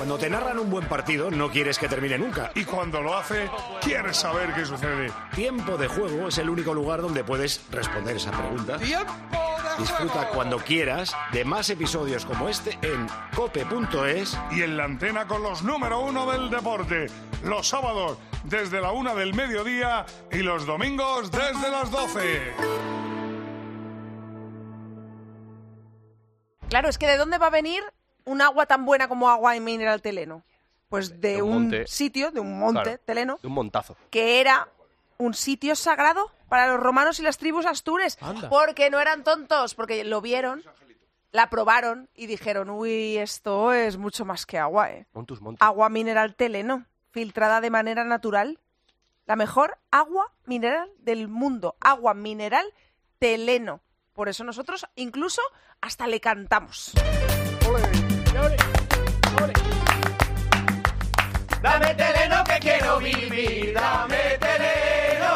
Cuando te narran un buen partido, no quieres que termine nunca. Y cuando lo hace, quieres saber qué sucede. Tiempo de Juego es el único lugar donde puedes responder esa pregunta. Disfruta cuando quieras de más episodios como este en cope.es y en la antena con los número 1 del deporte. Los sábados desde la 1 del mediodía y los domingos desde las 12. Claro, es que ¿de dónde va a venir un agua tan buena como Agua Mineral Teleno? Pues de un sitio, de un monte, claro, Teleno. De un montazo. Que era un sitio sagrado para los romanos y las tribus astures. Anda. Porque no eran tontos, porque lo vieron, la probaron y dijeron, uy, esto es mucho más que agua, ¿eh? Montus. Agua Mineral Teleno, filtrada de manera natural. La mejor agua mineral del mundo. Agua Mineral Teleno. Por eso nosotros incluso hasta le cantamos. ¡Ole! ¡Ole! ¡Ole! Dame Teleno que quiero vivir, dame Teleno.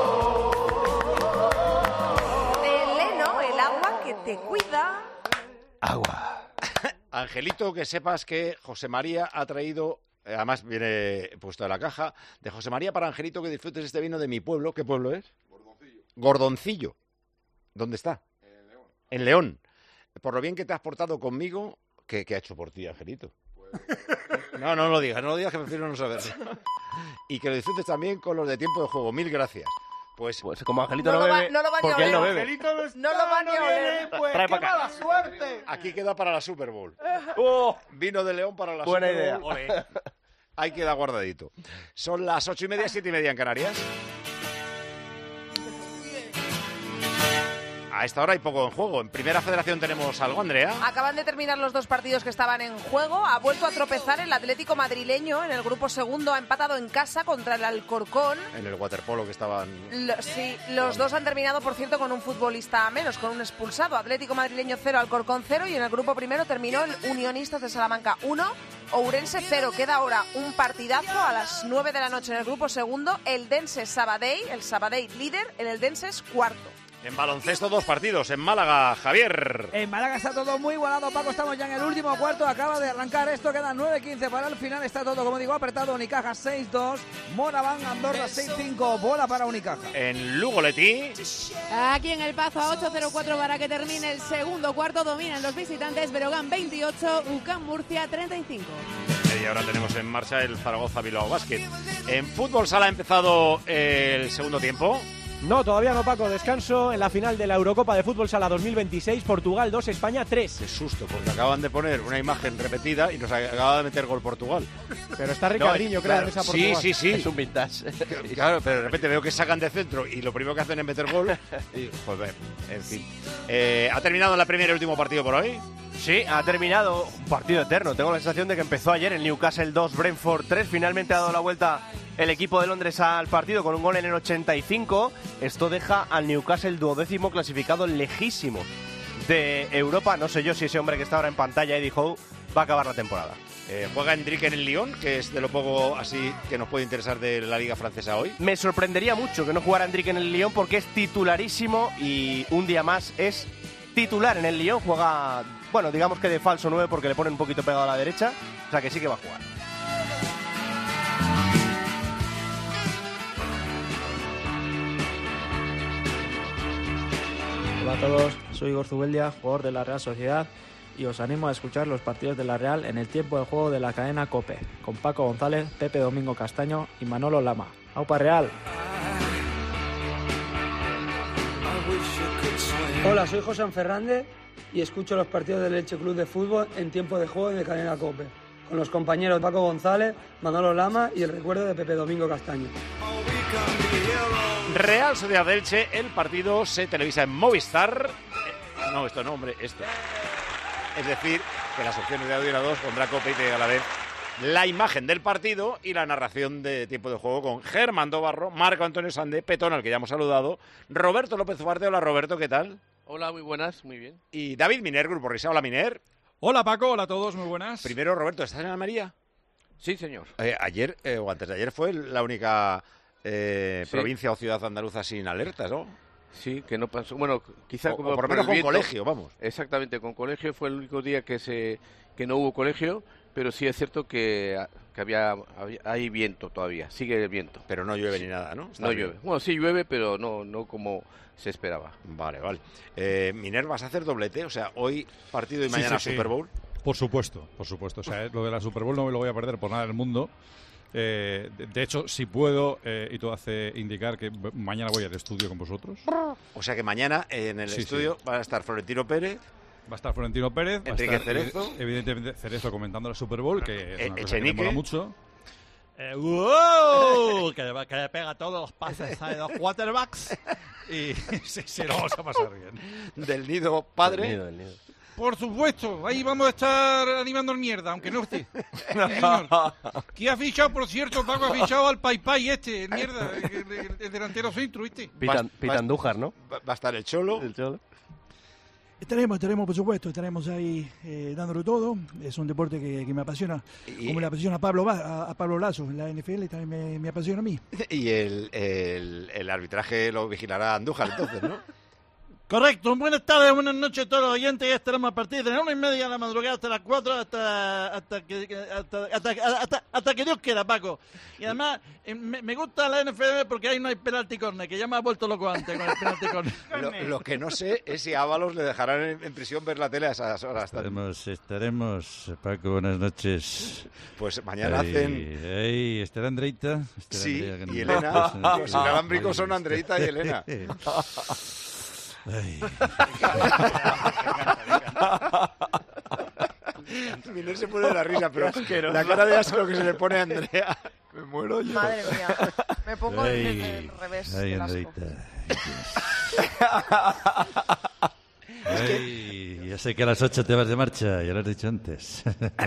Teleno, el agua que te cuida. Agua. Angelito, que sepas que José María ha traído, además viene puesto en la caja, de José María para Angelito, que disfrutes este vino de mi pueblo. ¿Qué pueblo es? Gordoncillo. ¿Dónde está? En León. En León. Por lo bien que te has portado conmigo, ¿qué ha hecho por ti, Angelito? No lo digas, que prefiero no saber. Y que lo disfrutes también con los de Tiempo de Juego. Mil gracias. Pues como Angelito no bebe, porque él no bebe. Angelito no lo va ni a oler. Pues Trae qué para acá. mala suerte. aquí queda para la Super Bowl. Vino de León para la Buena Super Bowl. idea. Ahí queda guardadito. Son las 8:30, 7:30 en Canarias. A esta hora hay poco en juego. En Primera Federación tenemos algo, Andrea. Acaban de terminar los dos partidos que estaban en juego. Ha vuelto a tropezar el Atlético madrileño en el grupo segundo. Ha empatado en casa contra el Alcorcón. En el waterpolo que estaban... Sí, los dos han terminado, por cierto, con un futbolista a menos, con un expulsado. Atlético madrileño 0, Alcorcón 0. Y en el grupo primero terminó el Unionistas de Salamanca 1, Ourense 0. Queda ahora un partidazo a las 9 de la noche en el grupo segundo. El Dense Sabadell, el Sabadell líder, el Eldense es cuarto. En baloncesto, dos partidos. En Málaga, Javier. En Málaga está todo muy igualado, Paco. Estamos ya en el último cuarto. Acaba de arrancar esto. Quedan 9:15 para el final. Está todo, como digo, apretado. Unicaja 6-2. Moraván, Andorra 6-5. Bola para Unicaja. En Lugo, Leti. Aquí en El Pazo a 8:04 para que termine el segundo cuarto. Dominan los visitantes. Breogán 28. UCAM Murcia 35. Y ahora tenemos en marcha el Zaragoza Bilbao Basket. En fútbol sala ha empezado el segundo tiempo. No, todavía no, Paco. Descanso en la final de la Eurocopa de Fútbol Sala 2026. Portugal 2, España 3. Qué susto, porque acaban de poner una imagen repetida y nos acaba de meter gol Portugal. Pero está Ricardinho, creo, en esa Portugal. Sí. Es un vintage. Claro, pero de repente veo que sacan de centro y lo primero que hacen es meter gol. Y, joder, en fin. ¿Ha terminado la Premier el último partido por hoy? Sí, ha terminado un partido eterno. Tengo la sensación de que empezó ayer el Newcastle 2, Brentford 3. Finalmente ha dado la vuelta el equipo de Londres al partido con un gol en el 85. Esto deja al Newcastle 12º clasificado lejísimo de Europa. No sé yo si ese hombre que está ahora en pantalla, Eddie Howe, va a acabar la temporada. Juega Endrick en el Lyon, que es de lo poco así que nos puede interesar de la Liga Francesa hoy. Me sorprendería mucho que no jugara Endrick en el Lyon porque es titularísimo y un día más es titular en el Lyon. Juega, bueno, digamos que de falso 9 porque le ponen un poquito pegado a la derecha. O sea que sí que va a jugar. Hola a todos, soy Igor Zubeldia, jugador de la Real Sociedad, y os animo a escuchar los partidos de la Real en el tiempo de juego de la cadena COPE, con Paco González, Pepe Domingo Castaño y Manolo Lama. ¡Aupa Real! Hola, soy José Fernández y escucho los partidos del Elche Club de Fútbol en tiempo de juego de cadena COPE, con los compañeros Paco González, Manolo Lama y el recuerdo de Pepe Domingo Castaño. Real Sociedad de Elche, el partido se televisa en Movistar. No, esto no, hombre, esto. Es decir, que las opciones de audio a 2 pondrá COPE y te a la vez la imagen del partido y la narración de tiempo de juego con Germán Dobarro, Marco Antonio Sande, Petón, al que ya hemos saludado, Roberto López Ufarte. Hola, Roberto, ¿qué tal? Hola, muy buenas, muy bien. Y David Miner, Grupo Risa. Hola, Miner. Hola, Paco, hola a todos, muy buenas. Primero, Roberto, ¿estás en Almería? Sí, señor. Ayer, o antes de ayer, fue la única sí. provincia o ciudad andaluza sin alertas, ¿no? Sí, que no pasó. Bueno, quizá o como por lo menos con colegio, vamos. Exactamente, con colegio fue el único día que no hubo colegio, pero sí es cierto que hay viento todavía, sigue el viento. Pero no llueve ni nada, ¿no? No llueve. Bueno, sí llueve, pero no como se esperaba. Vale. Miner, ¿vas a hacer doblete? O sea, hoy partido y mañana sí. Super Bowl. Por supuesto. O sea, lo de la Super Bowl no me lo voy a perder por nada del mundo. De hecho, si puedo, y todo hace indicar que mañana voy al estudio con vosotros. O sea que mañana en el estudio va a estar Florentino Pérez. Va a estar Florentino Pérez, Enrique va a estar, Cerezo. Evidentemente Cerezo comentando la Super Bowl, que es una cosa que Echenique. me mola mucho. ¡Wow! que le pega todos los pases a los quarterbacks y se lo vamos a pasar bien. Del Nido padre. Del nido. Por supuesto, ahí vamos a estar animando el mierda, aunque no esté. ¿Quién ha fichado, por cierto? Paco ha fichado al Pai el mierda, el delantero centro, ¿viste? Pitandújar, ¿no? Va a estar el Cholo. Estaremos, por supuesto, estaremos ahí dándolo todo. Es un deporte que me apasiona, como le apasiona a Pablo Lasso en la NFL, también me apasiona a mí. Y el arbitraje lo vigilará Andújar, entonces, ¿no? Correcto, buenas tardes, buenas noches a todos los oyentes. Ya estaremos a partir de las 1:30 de la madrugada hasta las 4, hasta que Dios quiera, Paco. Y además, me gusta la NFL porque ahí no hay penalti corner, que ya me ha vuelto loco antes con el penalti corner. Lo que no sé es si a Ábalos le dejarán en prisión ver la tele a esas horas. Estaremos, Paco, buenas noches. Pues mañana hacen... ¿Estará Andreita? Sí, y Elena. Los inalámbricos son Andreita y Elena. Miner se pone de la risa, pero la cara de asco que se le pone a Andrea, me muero yo. Madre mía, me pongo en el revés del asco. Ya sé que a las 8 te vas de marcha, ya lo has dicho antes.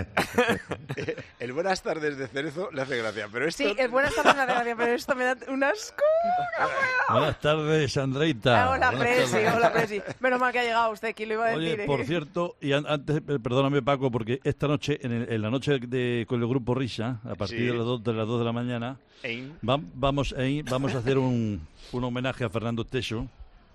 El buenas tardes de Cerezo le hace gracia, pero esto... Sí, el buenas tardes me hace gracia, pero esto me da un asco. Buenas tardes, Andreita. Hola, Presi. Menos mal que ha llegado usted, ¿quién lo iba a decir? Oye, por cierto, y antes, perdóname, Paco, porque esta noche, en la noche con el grupo Risa, a partir de las 2 de la mañana, vamos a hacer un homenaje a Fernando Esteso.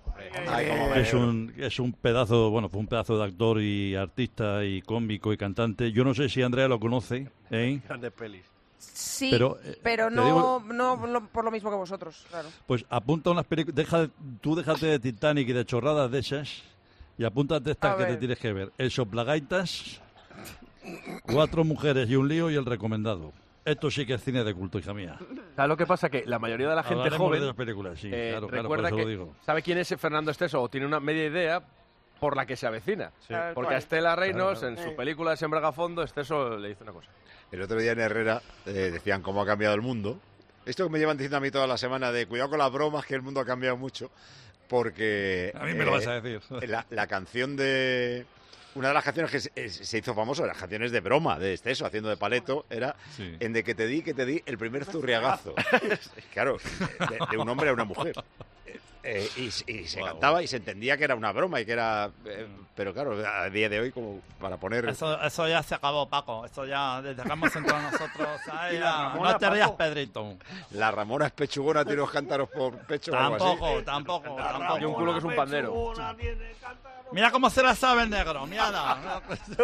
Es un pedazo, fue un pedazo de actor y artista y cómico y cantante. Yo no sé si Andrea lo conoce, Grandes pelis. Sí, pero no por lo mismo que vosotros, claro. Pues apunta unas películas, tú déjate de Titanic y de chorradas de esas y apúntate estas que te tienes que ver. El Soplagaitas, 4 mujeres y un lío y el recomendado. Esto sí que es cine de culto, hija mía. ¿Sabes lo que pasa? Que la mayoría de la gente joven de las películas, sí, claro, recuerda por eso que lo digo. sabe quién es Fernando Esteso o tiene una media idea por la que se avecina. Sí. Porque a Estela Reynolds, en su película de Sembragafondo, Esteso le hizo una cosa. El otro día en Herrera decían cómo ha cambiado el mundo. Esto que me llevan diciendo a mí toda la semana de cuidado con las bromas, que el mundo ha cambiado mucho. Porque... A mí me lo vas a decir. La canción de... Una de las canciones que se hizo famoso, las canciones de broma de Esteso, haciendo de paleto, era en de que te di, el primer zurriagazo. Claro, de un hombre a una mujer. Y se cantaba y se entendía que era una broma y que era... pero claro, a día de hoy, como para poner... Eso ya se acabó, Paco. Eso ya dejamos entre nosotros. Ay, no te rías, Pedrito. La Ramona es pechugona, tiene los cántaros por pecho. Tampoco. Y un culo que es un pandero. Mira cómo se la sabe el negro, mira.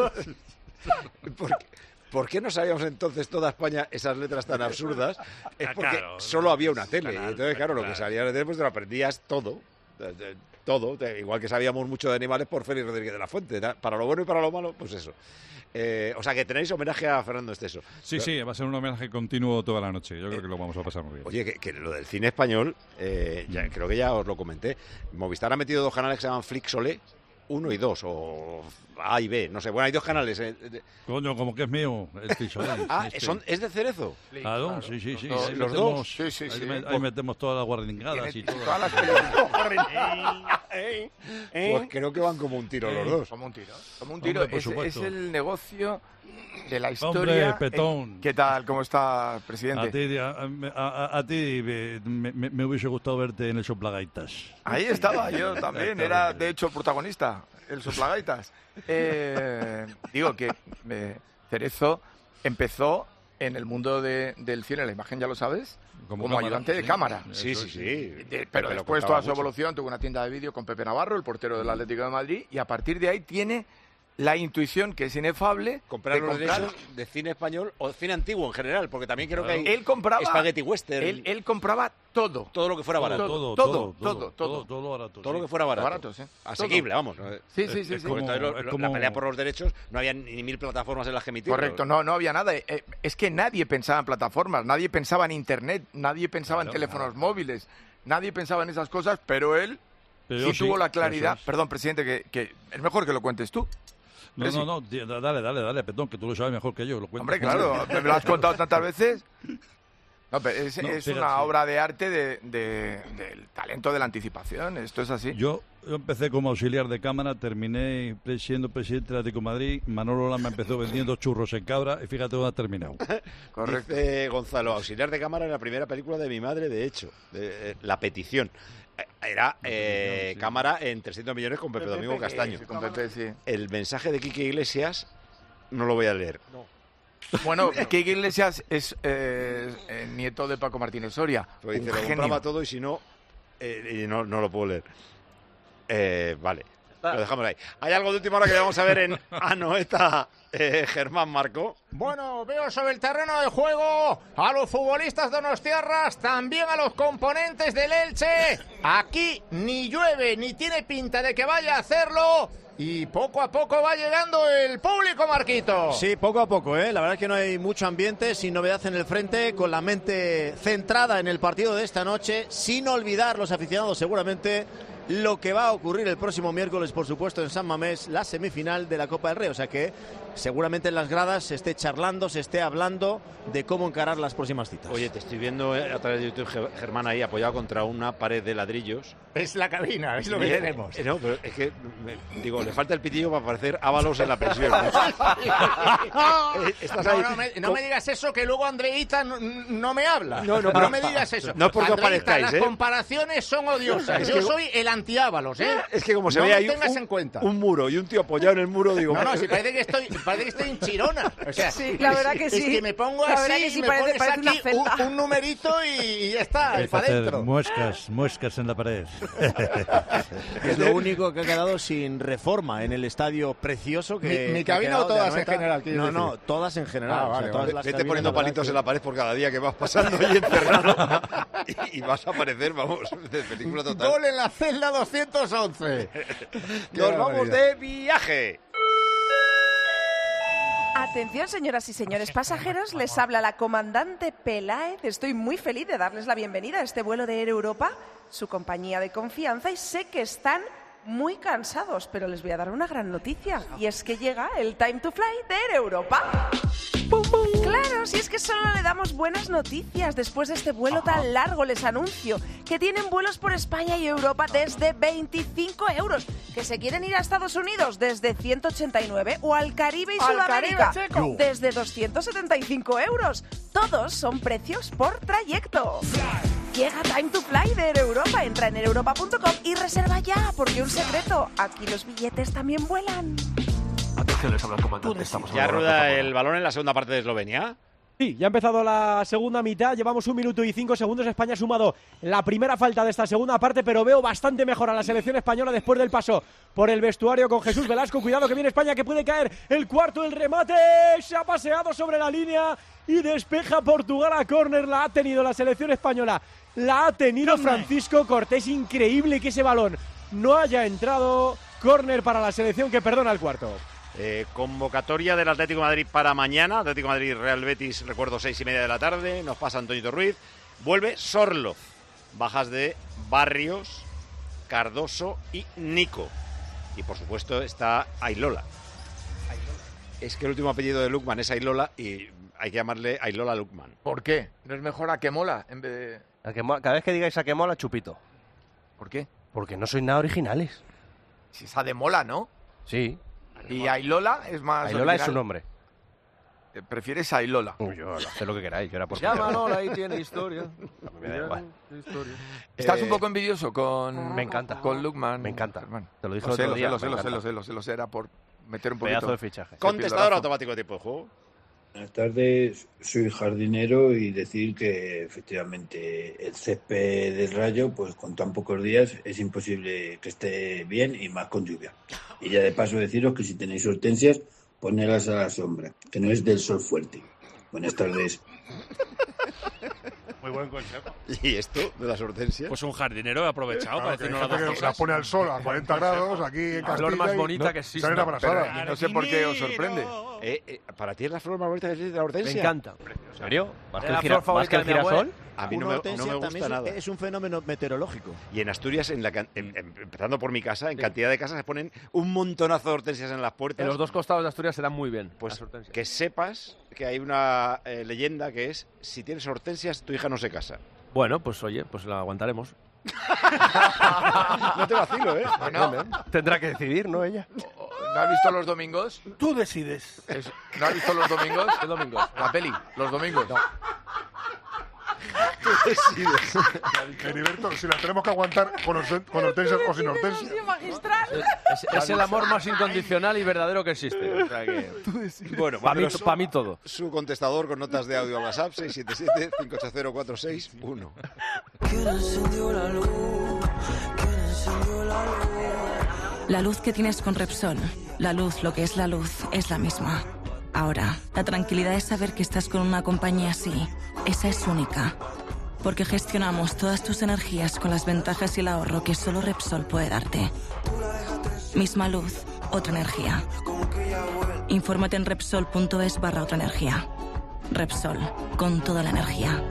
¿Por qué no sabíamos entonces toda España esas letras tan absurdas? Es porque solo había una tele. Entonces, claro, lo que salía en la tele, pues te lo aprendías todo. Todo. Igual que sabíamos mucho de animales por Félix Rodríguez de la Fuente. Para lo bueno y para lo malo, pues eso. O sea, que tenéis homenaje a Fernando Esteso. Sí, va a ser un homenaje continuo toda la noche. Yo creo que lo vamos a pasar muy bien. Oye, que lo del cine español, creo que ya os lo comenté. Movistar ha metido 2 canales que se llaman Flixolé. 1 y 2, o A y B, no sé. Bueno, hay 2 canales. Coño, como que es mío, el Flixolé. ¿Es de Cerezo? Claro, sí. ¿Los dos? Sí. Ahí metemos todas las guarringadas y todas las películas. Pues creo que van como un tiro los dos. Como un tiro. Hombre, es el negocio de la historia. Hombre, Petón. ¿Qué tal? ¿Cómo está, presidente? A ti me hubiese gustado verte en el Soplagaitas. Ahí estaba yo también. Era, de hecho, protagonista, el Soplagaitas. Digo que Cerezo empezó en el mundo del cine, la imagen, ya lo sabes, como ayudante de cámara. Sí. Pero después toda su evolución, tuvo una tienda de vídeo con Pepe Navarro, el portero del Atlético de Madrid, y a partir de ahí tiene la intuición, que es inefable, comprar de los derechos de cine español o cine antiguo en general, porque también creo que hay él compraba spaghetti western. Él compraba todo lo que fuera barato. Todo barato. Todo lo que fuera barato. Barato, sí. Asequible, todo. vamos. Sí. La pelea por los derechos, no había ni 1000 plataformas en las que emitir. Correcto, no había nada. Es que nadie pensaba en plataformas, nadie pensaba en internet, nadie pensaba en teléfonos móviles, nadie pensaba en esas cosas, pero él sí tuvo la claridad. Perdón, presidente, que es mejor que lo cuentes tú. No, dale, perdón, que tú lo sabes mejor que yo. Hombre, claro, me lo has contado tantas veces. No, pero es una obra de arte del talento de la anticipación, esto es así. Yo empecé como auxiliar de cámara, terminé siendo presidente del Atlético de Madrid, Manolo Lama empezó vendiendo churros en Cabra y fíjate dónde ha terminado. Correcto. Dice Gonzalo, auxiliar de cámara en la primera película de mi madre, de hecho, La Petición. Era cámara en 300 millones con Pepe Domingo Castaño. Con Pepe, sí. El mensaje de Quique Iglesias no lo voy a leer. No. Bueno, Quique Iglesias es nieto de Paco Martínez Soria. Pues dice, lo compraba todo y si no, no lo puedo leer. Vale, lo dejamos ahí. ¿Hay algo de última hora que vamos a ver en Anoeta, Germán Marco? Bueno, veo sobre el terreno del juego a los futbolistas donostiarras, también a los componentes del Elche. Aquí ni llueve, ni tiene pinta de que vaya a hacerlo. Y poco a poco va llegando el público, Marquito. Sí, poco a poco, La verdad es que no hay mucho ambiente, sin novedad en el frente, con la mente centrada en el partido de esta noche, sin olvidar los aficionados seguramente lo que va a ocurrir el próximo miércoles, por supuesto, en San Mamés, la semifinal de la Copa del Rey. O sea que seguramente en las gradas se esté charlando, se esté hablando de cómo encarar las próximas citas. Oye, te estoy viendo a través de YouTube, Germán, ahí apoyado contra una pared de ladrillos. Es la cabina, es lo que tenemos. No, pero es que, le falta el pitillo para parecer Ábalos en la pensión. No me digas eso, que luego Andreita no me habla. No me digas eso. No es porque os parezcáis, las comparaciones son odiosas. Yo soy el anti-Ábalos, Es que como se ve ahí un muro y un tío apoyado en el muro, digo... No, si parece que estoy en Chirona. O sea, sí, la verdad que sí. Es que me pongo así, sí, me pones aquí un numerito y ya está, para adentro. Muescas en la pared. Es lo único que ha quedado sin reforma en el estadio precioso que... ¿Mi cabina o todas en general? No, todas en general. Vete poniendo palitos en la pared por cada día que vas pasando ahí encerrado y vas a aparecer, vamos, de película total. Gol en la celda 211. Nos vamos de viaje. Atención, señoras y señores pasajeros, les habla la comandante Peláez. Estoy muy feliz de darles la bienvenida a este vuelo de Air Europa, su compañía de confianza, y sé que están muy cansados, pero les voy a dar una gran noticia, y es que llega el Time to Fly de Air Europa. Claro, si es que solo le damos buenas noticias después de este vuelo tan largo. Les anuncio que tienen vuelos por España y Europa desde 25 euros, que se quieren ir a Estados Unidos desde 189 o al Caribe y Sudamérica desde 275 euros. Todos son precios por trayecto. Llega Time to Fly de Air Europa. Entra en aereuropa.com y reserva ya, porque un secreto, aquí los billetes también vuelan. Atención, les habla el comandante. Ya rueda el balón en la segunda parte de Eslovenia. Sí, ya ha empezado la segunda mitad, llevamos 1 minuto y 5 segundos. España ha sumado la primera falta de esta segunda parte, pero veo bastante mejor a la selección española después del paso por el vestuario con Jesús Velasco. Cuidado que viene España, que puede caer el cuarto, el remate, se ha paseado sobre la línea y despeja Portugal a córner. La ha tenido la selección española, la ha tenido Francisco Cortés. Increíble que ese balón no haya entrado. Córner para la selección que perdona el cuarto. Convocatoria del Atlético de Madrid para mañana. Atlético de Madrid, Real Betis, recuerdo, 6:30 de la tarde. Nos pasa Antonio Ruiz. Vuelve Sorloz. Bajas de Barrios, Cardoso y Nico. Y por supuesto está Aylola. Es que el último apellido de Lukman es Aylola y hay que llamarle Aylola Lukman. ¿Por qué? ¿No es mejor Akemola en vez de...? Cada vez que digáis Akemola, chupito. ¿Por qué? Porque no sois nada originales. Si esa de Mola, ¿no? Sí. Y Aylola es más Aylola original. Es su nombre. ¿Prefieres Aylola? Yo sé lo que queráis. Yo era por Llámalo, ahí tiene historia. Me da igual. ¿Estás un poco envidioso con... Me encanta. Con Lukman? Me encanta. Hermano. Te lo dije el otro día. Lo sé, era por meter un poquito... Pedazo de fichaje. Contestador automático de tiempo de juego. Buenas tardes, soy jardinero y decir que efectivamente el césped del Rayo, pues con tan pocos días es imposible que esté bien y más con lluvia. Y ya de paso deciros que si tenéis hortensias, ponerlas a la sombra, que no es del sol fuerte. Buenas tardes. Muy buen consejo. ¿Y esto de las hortensias? Pues un jardinero aprovechado para decirnos las dos que cosas. la pone al sol a 40 grados aquí en La Castilla. flor más y bonita que existe. salen abrasadas. Pero no sé por qué os sorprende. ¿Para ti es la flor más bonita que existe la hortensia? Me encanta. ¿En serio? ¿Más que el, flor más que el girasol? A mí no Una me hortensia gusta también nada. es un fenómeno meteorológico. Y en Asturias, empezando por mi casa, en cantidad de casas se ponen un montonazo de hortensias en las puertas. En los dos costados de Asturias se dan muy bien. Pues que sepas que hay una leyenda que es: si tienes hortensias, tu hija no se casa. Bueno, pues oye, pues la aguantaremos. No te vacilo, ¿eh? Bueno. Tendrá que decidir, ¿no, ella? ¿No has visto Los Domingos? Tú decides. ¿No has visto Los Domingos? ¿Qué domingos? La peli, Los Domingos. No. Tú decides. Heriberto, si la tenemos que aguantar con hortensias o sin hortensias. Es el amor más incondicional y verdadero que existe. O sea que... Bueno, para mí todo. Su contestador con notas de audio al WhatsApp 677-580-461. ¿Quién encendió la luz? ¿Quién encendió la luz? La luz que tienes con Repsol, la luz, lo que es la luz, es la misma. Ahora, la tranquilidad de saber que estás con una compañía así, esa es única. Porque gestionamos todas tus energías con las ventajas y el ahorro que solo Repsol puede darte. Misma luz, otra energía. Infórmate en Repsol.es/otra energía. Repsol, con toda la energía.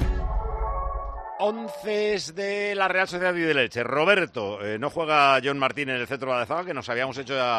11 de la Real Sociedad y del Elche. Roberto, no juega John Martín en el centro de la zaga, que nos habíamos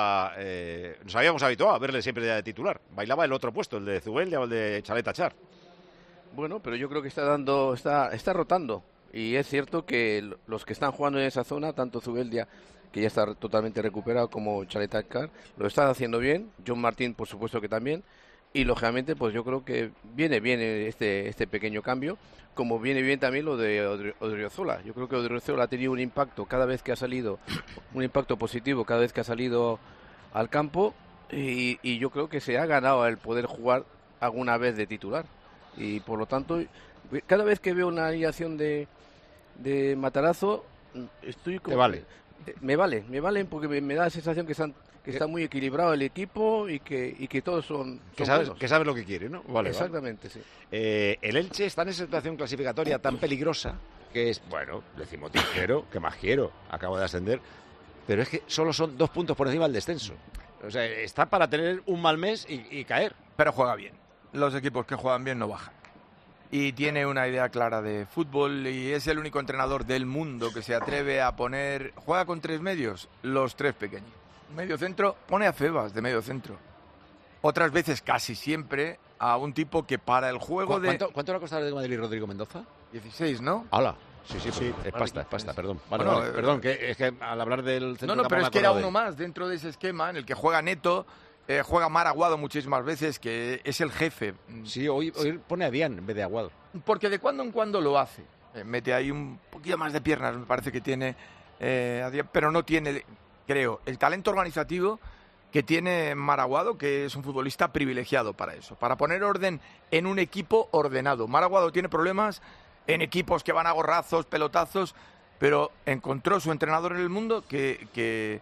habituado a verle siempre ya de titular. Bailaba el otro puesto, el de Zubeldia o el de Chalet Achar. Bueno, pero yo creo que está rotando. Y es cierto que los que están jugando en esa zona, tanto Zubeldia, que ya está totalmente recuperado, como Chalet Achar, lo están haciendo bien. John Martín, por supuesto que también. Y lógicamente, pues yo creo que viene bien este pequeño cambio, como viene bien también lo de Odriozola. Yo creo que Odriozola ha tenido un impacto cada vez que ha salido, un impacto positivo cada vez que ha salido al campo, y yo creo que se ha ganado el poder jugar alguna vez de titular. Y por lo tanto, cada vez que veo una alineación de Matarazzo, estoy como... ¿Te vale? Me valen porque me da la sensación que está muy equilibrado el equipo y que todos son que sabes lo que quiere, ¿no? Vale, exactamente, sí. El Elche está en esa situación clasificatoria tan peligrosa que es, bueno, decimotercero, ¿qué más quiero? Acabo de ascender, pero es que solo son 2 puntos por encima del descenso. O sea, está para tener un mal mes y caer. Pero juega bien. Los equipos que juegan bien no bajan. Y tiene una idea clara de fútbol y es el único entrenador del mundo que se atreve a poner... Juega con 3 medios, los 3 pequeños. Medio centro, pone a Febas de medio centro. Otras veces, casi siempre, a un tipo que para el juego ¿Cuánto le ha costado de Madrid Rodrigo Mendoza? 16, ¿no? ¡Hala! Sí, es pasta, perdón. Perdón, que es que al hablar del centro... No, pero es que era uno más dentro de ese esquema en el que juega Neto... juega Mar Aguado muchísimas veces, que es el jefe. Sí, hoy pone a Dian en vez de Aguado. Porque de cuando en cuando lo hace. Mete ahí un poquito más de piernas, me parece que tiene a Dian, pero no tiene, creo, el talento organizativo que tiene Mar Aguado, que es un futbolista privilegiado para eso, para poner orden en un equipo ordenado. Mar Aguado tiene problemas en equipos que van a gorrazos, pelotazos, pero encontró su entrenador en el mundo que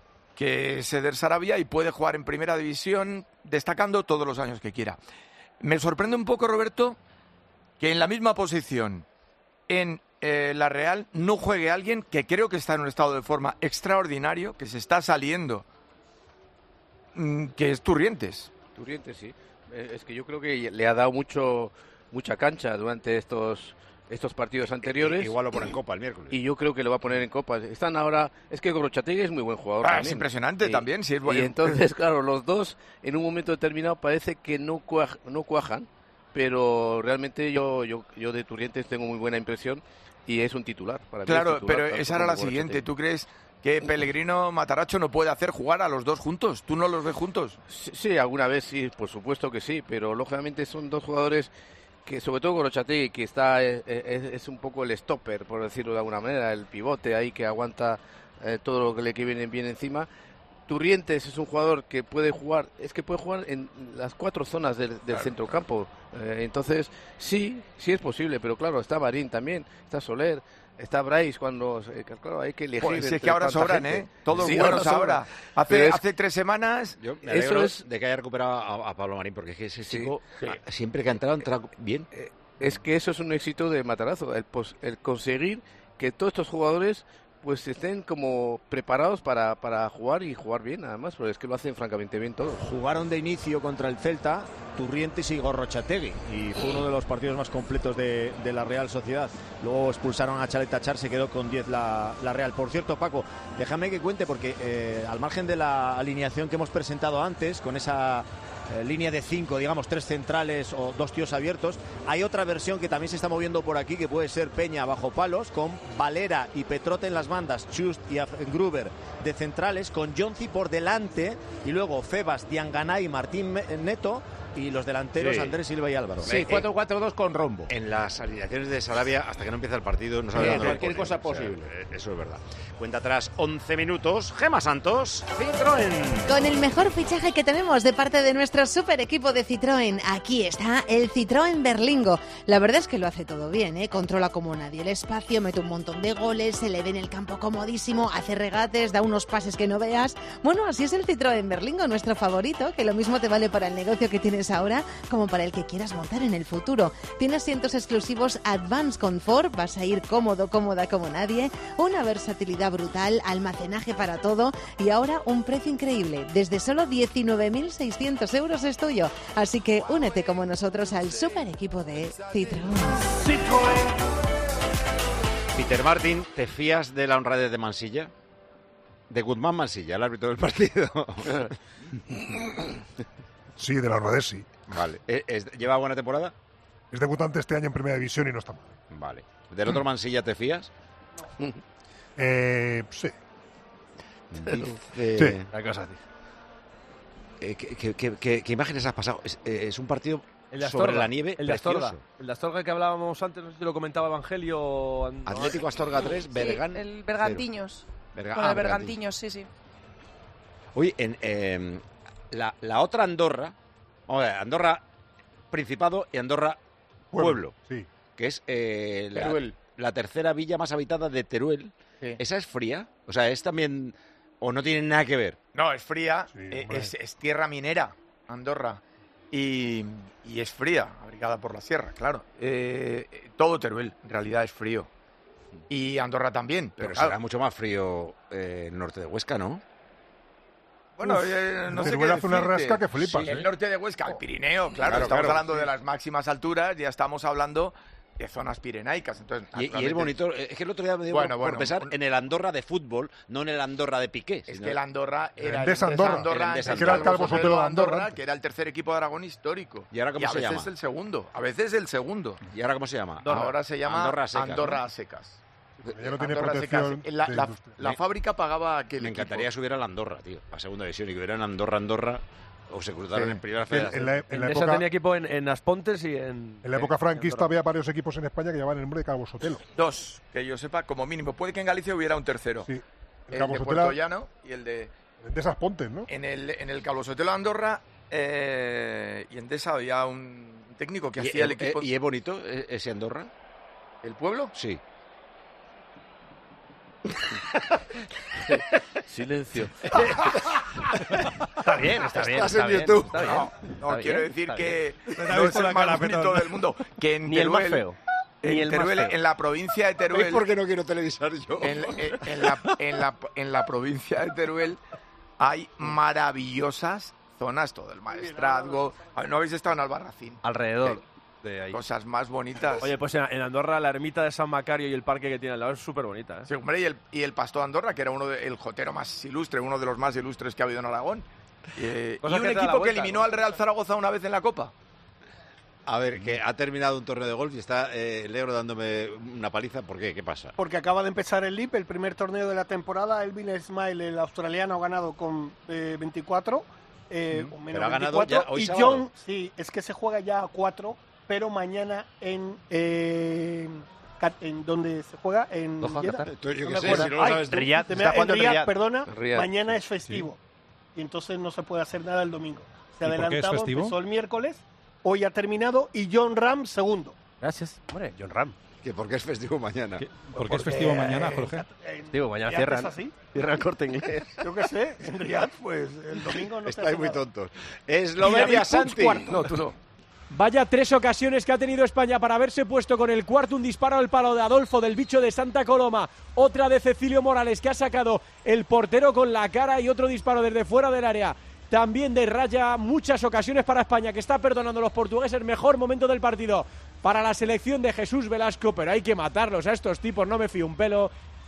es Eder Sarabia y puede jugar en primera división destacando todos los años que quiera. Me sorprende un poco, Roberto, que en la misma posición en la Real no juegue alguien que creo que está en un estado de forma extraordinario, que se está saliendo, que es Turrientes. Turrientes, sí. Es que yo creo que le ha dado mucha cancha durante estos partidos anteriores. Igual lo pone en Copa el miércoles. Y yo creo que lo va a poner en Copa. Están ahora... Es que Gorrotxategi es muy buen jugador también. Es impresionante también, sí es bueno. Y entonces, claro, los dos en un momento determinado parece que no cuajan, pero realmente yo de Turrientes tengo muy buena impresión y es un titular. Para claro, mí es titular, pero esa era la siguiente. ¿Tú crees que Pellegrino Mataracho no puede hacer jugar a los dos juntos? ¿Tú no los ves juntos? Sí, alguna vez sí, por supuesto que sí, pero lógicamente son dos jugadores... que sobre todo Gorrotxategi, que es un poco el stopper, por decirlo de alguna manera, el pivote ahí que aguanta todo lo que le viene bien encima. Turrientes es un jugador que puede jugar en las 4 zonas del centrocampo. Entonces, sí es posible, pero claro, está Marín también, está Soler, Está Bryce cuando... claro, hay que elegir. Pues es que ahora sobran, gente. Todos Sí, buenos ahora. Hace 3 semanas... Yo me alegro de que haya recuperado a Pablo Marín, porque es que ese chico, siempre que ha entrado bien. Es que eso es un éxito de Matarazzo, el conseguir que todos estos jugadores pues estén como preparados para jugar y jugar bien, además, porque es que lo hacen francamente bien todos. Jugaron de inicio contra el Celta Turrientes y Gorrochategui, y fue uno de los partidos más completos de la Real Sociedad. Luego expulsaron a Chalet Achar, se quedó con 10 la Real. Por cierto, Paco, déjame que cuente, porque al margen de la alineación que hemos presentado antes, con esa línea de 5, digamos, 3 centrales o 2 tíos abiertos, hay otra versión que también se está moviendo por aquí, que puede ser Peña bajo palos, con Valera y Petrote en las bandas, Chust y Gruber de centrales, con Jonzi por delante, y luego Febas, Dianganay y Martín Neto, y los delanteros Andrés Silva y Álvaro. Sí, 4-4-2 con rombo. En las alineaciones de Sarabia, hasta que no empieza el partido, no sabe cualquier cosa posible. Eso es verdad. Cuenta atrás 11 minutos. Gemma Santos, Citroën. Con el mejor fichaje que tenemos de parte de nuestro super equipo de Citroën, aquí está el Citroën Berlingo. La verdad es que lo hace todo bien, ¿eh? Controla como nadie el espacio, mete un montón de goles, se le ve en el campo comodísimo, hace regates, da unos pases que no veas. Bueno, así es el Citroën Berlingo, nuestro favorito, que lo mismo te vale para el negocio que tienes ahora como para el que quieras montar en el futuro. Tiene asientos exclusivos Advanced Comfort, vas a ir cómoda como nadie, una versatilidad brutal, almacenaje para todo y ahora un precio increíble. Desde solo 19.600 euros es tuyo. Así que únete como nosotros al super equipo de Citroën. Peter Martin, ¿te fías de la honradez de Mansilla? De Guzmán Mansilla, el árbitro del partido. Sí, de la honradez, sí. Vale. ¿Lleva buena temporada? Es debutante este año en Primera División y no está mal. Vale. ¿Del otro Mansilla te fías? Sí. Sí, hay cosas así. ¿Qué imágenes has pasado? Es un partido El de sobre Astorga, la nieve el de Astorga. precioso. El de Astorga que hablábamos antes, no sé si lo comentaba Evangelio. Atlético Astorga 3, Sí, Bergan. el Bergantiños. Con el Bergantiños, sí. Oye, en la otra Andorra, vamos a ver, Andorra Principado y Andorra Pueblo, sí. Que es Teruel. la tercera villa más habitada de Teruel. Sí. ¿Esa es fría? O sea, ¿es también o no tiene nada que ver? No, es fría, Sí, es tierra minera, Andorra, y es fría, abrigada por la sierra, claro. Todo Teruel, en realidad, es frío. Y Andorra también. Pero claro, será mucho más frío el norte de Huesca, ¿no? Bueno, no sé Teruel qué hace una decirte. rasca que flipas, Sí, el ¿eh? norte de Huesca, el Pirineo, claro, Claro, estamos claro. hablando de las máximas alturas, ya estamos hablando de zonas pirenaicas. Entonces, Y es naturalmente, bonito, es que el otro día me dio por pensar en el Andorra de fútbol, no en el Andorra de Piqué. Es que el Andorra era Endesa Andorra. que era el Calvo Sotelo de Andorra. que era el tercer equipo de Aragón histórico. ¿Y ahora cómo se a llama? veces el segundo, a veces el segundo. ¿Y ahora cómo se llama? Ahora se llama Andorra a secas, Andorra ¿no? a secas. Ya no tiene Andorra a protección secas. La de industria. fábrica pagaba aquel Me equipo. encantaría subir a la Andorra, tío, a segunda división, y que hubieran Andorra, o se cruzaron en primera federación. En la Endesa época, tenía equipo en Aspontes y en en la época franquista había varios equipos en España que llevaban el nombre de Calvo Sotelo. Dos, que yo sepa, como mínimo. Puede que en Galicia hubiera un tercero. Sí. El Calvo de Sotelo, Puerto Llano y el de... de esas Pontes, ¿no? En el Calvo Sotelo de Andorra y en Endesa había un técnico que hacía el equipo... ¿Y es bonito ese Andorra? ¿El pueblo? Sí. Silencio. Está bien, está bien. Estás está en bien, YouTube. está bien, No, está quiero bien, decir está que bien. no es el más bonito del mundo. Que en Ni el más Teruel, feo. Ni en el más Teruel, feo. en la provincia de Teruel... ¿Veis por qué no quiero televisar yo? En la provincia de Teruel hay maravillosas zonas, todo el Maestrazgo. ¿No habéis estado en Albarracín? Alrededor de ahí. Cosas más bonitas. Oye, pues en Andorra la ermita de San Macario y el parque que tiene al lado es súper bonita, ¿eh? Sí, hombre, y el Pastor de Andorra, que era el jotero más ilustre, uno de los más ilustres que ha habido en Aragón. Y Cosa un que te da la equipo que vuelta, eliminó ¿no? al Real Zaragoza una vez en la Copa. A ver, que ha terminado un torneo de golf y está Legro dándome una paliza. ¿Por qué? ¿Qué pasa? Porque acaba de empezar el LIP, el primer torneo de la temporada. Elvin Smile, el australiano, ha ganado con 24. O menos Pero ha ganado 24. ya hoy y sábado. John, sí, es que se juega ya a 4, pero mañana en donde se juega en Doha, Jeddah. Qatar. Entonces, yo No qué me sé, acuerdo. si no lo sabes tú. Riyad, se me- está en jugando en Riyadh, Riyadh. perdona, Riyadh. mañana es festivo. Y entonces no se puede hacer nada el domingo. Se ¿Y por qué es adelantaba, festivo? empezó el miércoles, hoy ha terminado y John Ram segundo. Gracias. Hombre, John Ram. ¿Que por qué es festivo mañana? ¿Por qué es festivo mañana, Jorge? Digo, mañana cierran. Cierra el Corte Inglés. Yo qué sé, en Riyadh, pues el domingo no Estáis muy tontos. Eslovenia, Santi. No, tú no. Vaya 3 ocasiones que ha tenido España para haberse puesto con el cuarto, un disparo al palo de Adolfo del bicho de Santa Coloma, otra de Cecilio Morales que ha sacado el portero con la cara y otro disparo desde fuera del área, también de raya. Muchas ocasiones para España, que está perdonando a los portugueses. Mejor momento del partido para la selección de Jesús Velasco, pero hay que matarlos a estos tipos, no me fío un pelo.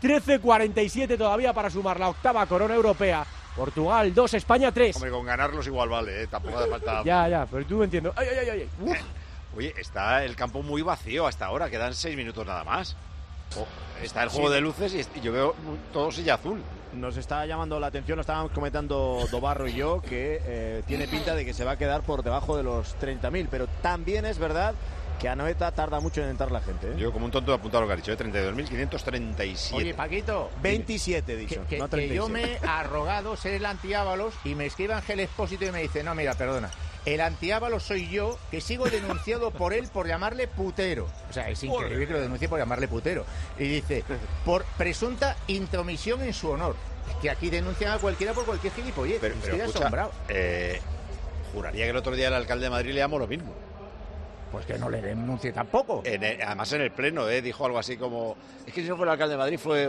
13:47 todavía para sumar la 8ª corona europea. Portugal 2, España 3. Hombre, con ganarlos igual vale, tampoco hace falta... Ya, pero tú me entiendo. ¡Ay! Uf. Oye, está el campo muy vacío hasta ahora, quedan 6 minutos nada más. Está el juego de luces y yo veo todo silla azul. Nos está llamando la atención, lo estábamos comentando Dobarro y yo, que tiene pinta de que se va a quedar por debajo de los 30.000, pero también es verdad que Anoeta tarda mucho en entrar la gente. Yo como un tonto he apuntado lo que ha dicho, 32.537. Oye, Paquito, 27 he dicho, que, no 37. Que yo me he arrogado ser el anti-Ábalos y me escribe Ángel Expósito y me dice, no, mira, perdona, el anti-Ábalos soy yo, que sigo denunciado por él por llamarle putero. O sea, es increíble que lo denuncie por llamarle putero. Y dice, por presunta intromisión en su honor. Que aquí denuncian a cualquiera por cualquier gilipollez. Pero estoy escucha, asombrado. Juraría que el otro día el alcalde de Madrid le llamó lo mismo. Pues que no le denuncie tampoco. Además en el pleno, dijo algo así como... Es que si no fue el alcalde de Madrid, fue...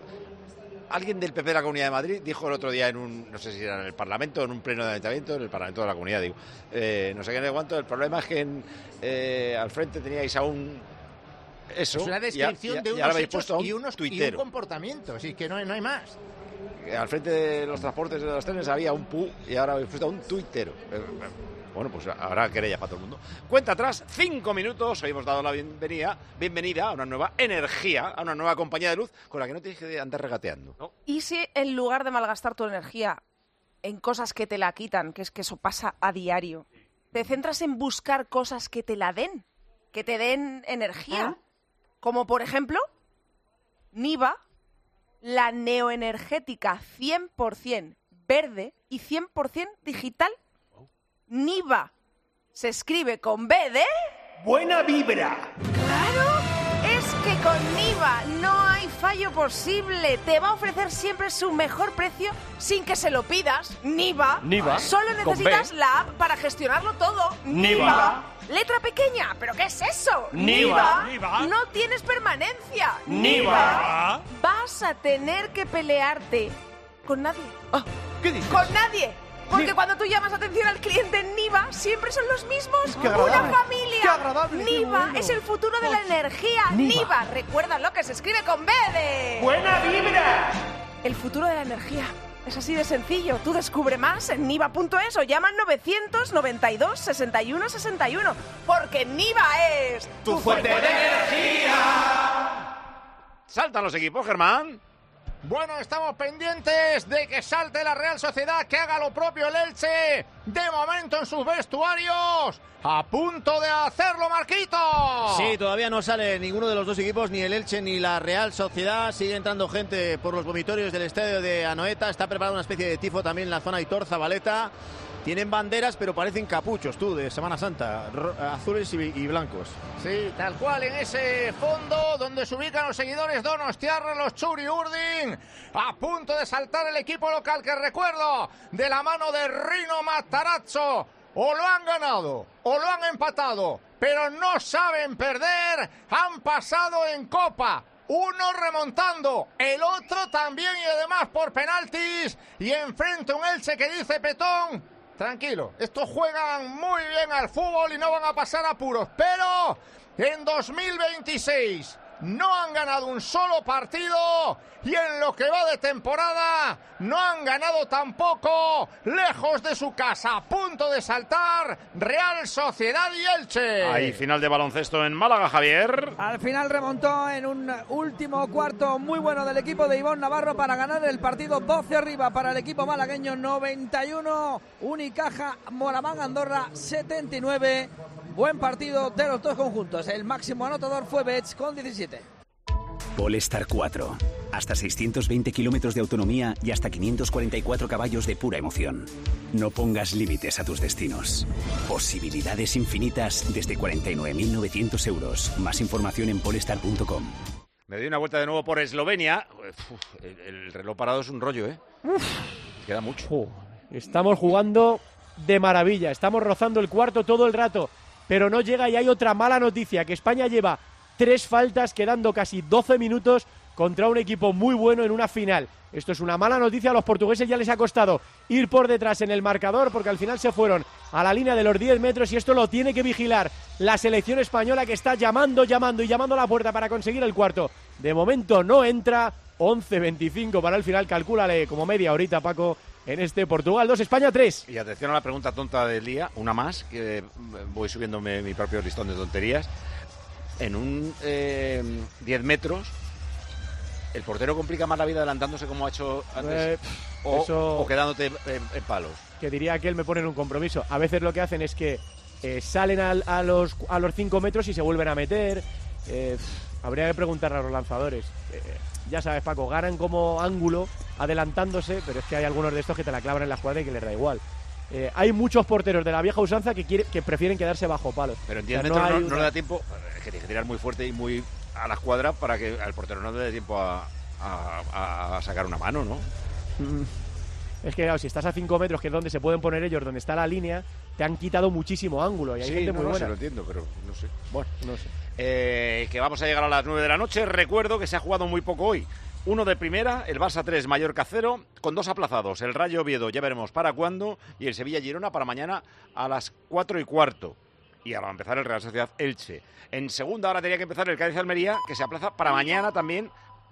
Alguien del PP de la Comunidad de Madrid dijo el otro día en un... No sé si era en el Parlamento, en un pleno de ayuntamiento, en el Parlamento de la Comunidad, digo. No sé qué, no sé cuánto. El problema es que al frente teníais aún... Eso. Es una descripción de unos hechos y un comportamiento. Así que no hay más. Al frente de los transportes de los trenes había un pu y ahora habéis puesto un tuitero. Bueno, pues habrá querella para todo el mundo. Cuenta atrás, 5 minutos. Hoy hemos dado la bienvenida a una nueva energía, a una nueva compañía de luz con la que no tienes que andar regateando, ¿no? ¿Y si en lugar de malgastar tu energía en cosas que te la quitan, que es que eso pasa a diario, te centras en buscar cosas que te la den, que te den energía? Como por ejemplo, Niva, la neoenergética 100% verde y 100% digital. Niva se escribe con B de... ¡Buena vibra! ¡Claro! Es que con Niva no hay fallo posible. Te va a ofrecer siempre su mejor precio sin que se lo pidas. Niva. Solo necesitas la app para gestionarlo todo. Niva. Letra pequeña, ¿pero qué es eso? Niva. No tienes permanencia. Niva. Vas a tener que pelearte con nadie. ¿Qué dices? Con nadie. Porque cuando tú llamas atención al cliente en Niva, siempre son los mismos. ¡Qué agradable! ¡Una familia! ¡Qué agradable! Niva ¡Qué bueno! es el futuro de la energía. Niva. Recuerda lo que se escribe con B de... ¡Buena vibra! El futuro de la energía. Es así de sencillo. Tú descubre más en niva.es o llama al 992 61 61. Porque Niva es... ¡Tu fuente de energía! Saltan los equipos, Germán. Bueno, estamos pendientes de que salte la Real Sociedad, que haga lo propio el Elche. De momento en sus vestuarios. A punto de hacerlo, Marquito. Sí, todavía no sale ninguno de los dos equipos, ni el Elche ni la Real Sociedad. Sigue entrando gente por los vomitorios del estadio de Anoeta. Está preparada una especie de tifo también en la zona de Aitor Zabaleta. Tienen banderas, pero parecen capuchos, de Semana Santa, azules y blancos. Sí, tal cual, en ese fondo donde se ubican los seguidores donostiarras, los Churi Urdin. A punto de saltar el equipo local, que recuerdo, de la mano de Rino Matarazzo. O lo han ganado, o lo han empatado, pero no saben perder. Han pasado en Copa. Uno remontando, el otro también, y además por penaltis. Y enfrente un Elche que dice Petón: tranquilo, estos juegan muy bien al fútbol y no van a pasar apuros. Pero en 2026 no han ganado un solo partido, y en lo que va de temporada no han ganado tampoco lejos de su casa. A punto de saltar Real Sociedad y Elche. Hay final de baloncesto en Málaga, Javier. Al final remontó en un último cuarto muy bueno del equipo de Ivón Navarro para ganar el partido 12 arriba para el equipo malagueño, 91, Unicaja Moraván Andorra 79. Buen partido de los dos conjuntos. El máximo anotador fue Betts con 17. Polestar 4. Hasta 620 kilómetros de autonomía y hasta 544 caballos de pura emoción. No pongas límites a tus destinos. Posibilidades infinitas desde 49.900 euros. Más información en polestar.com. Me doy una vuelta de nuevo por Eslovenia. El reloj parado es un rollo, ¿eh? Queda mucho. Estamos jugando de maravilla. Estamos rozando el cuarto todo el rato. Pero no llega y hay otra mala noticia, que España lleva 3 faltas quedando casi 12 minutos contra un equipo muy bueno en una final. Esto es una mala noticia, a los portugueses ya les ha costado ir por detrás en el marcador porque al final se fueron a la línea de los 10 metros y esto lo tiene que vigilar la selección española, que está llamando a la puerta para conseguir el cuarto. De momento no entra. 11:25 para el final, calcúlale como media horita, Paco, en este Portugal 2, España 3. Y atención a la pregunta tonta del día, una más, que voy subiéndome mi propio listón de tonterías. En un 10 metros, ¿el portero complica más la vida adelantándose como ha hecho antes? O quedándote en palos. Que diría que él me pone en un compromiso. A veces lo que hacen es que salen a los 5 metros y se vuelven a meter. Habría que preguntarle a los lanzadores. Ya sabes, Paco, ganan como ángulo adelantándose, pero es que hay algunos de estos que te la clavan en la escuadra y que les da igual. Hay muchos porteros de la vieja usanza que prefieren quedarse bajo palos. Pero en 10 metros no le da tiempo, es que tiene que tirar muy fuerte y muy a la escuadra para que al portero no le dé tiempo a sacar una mano, ¿no? Es que claro, si estás a 5 metros, que es donde se pueden poner ellos, donde está la línea, te han quitado muchísimo ángulo y hay gente muy buena. Sí, lo entiendo, pero no sé. Bueno, no sé. Que vamos a llegar a las 9 de la noche. Recuerdo que se ha jugado muy poco hoy. 1 de primera, el Barça 3, Mallorca 0, con 2 aplazados. El Rayo Oviedo, ya veremos para cuándo, y el Sevilla Girona para mañana a las 4:15. Y ahora va a empezar el Real Sociedad Elche. En segunda hora tenía que empezar el Cádiz Almería, que se aplaza para mañana también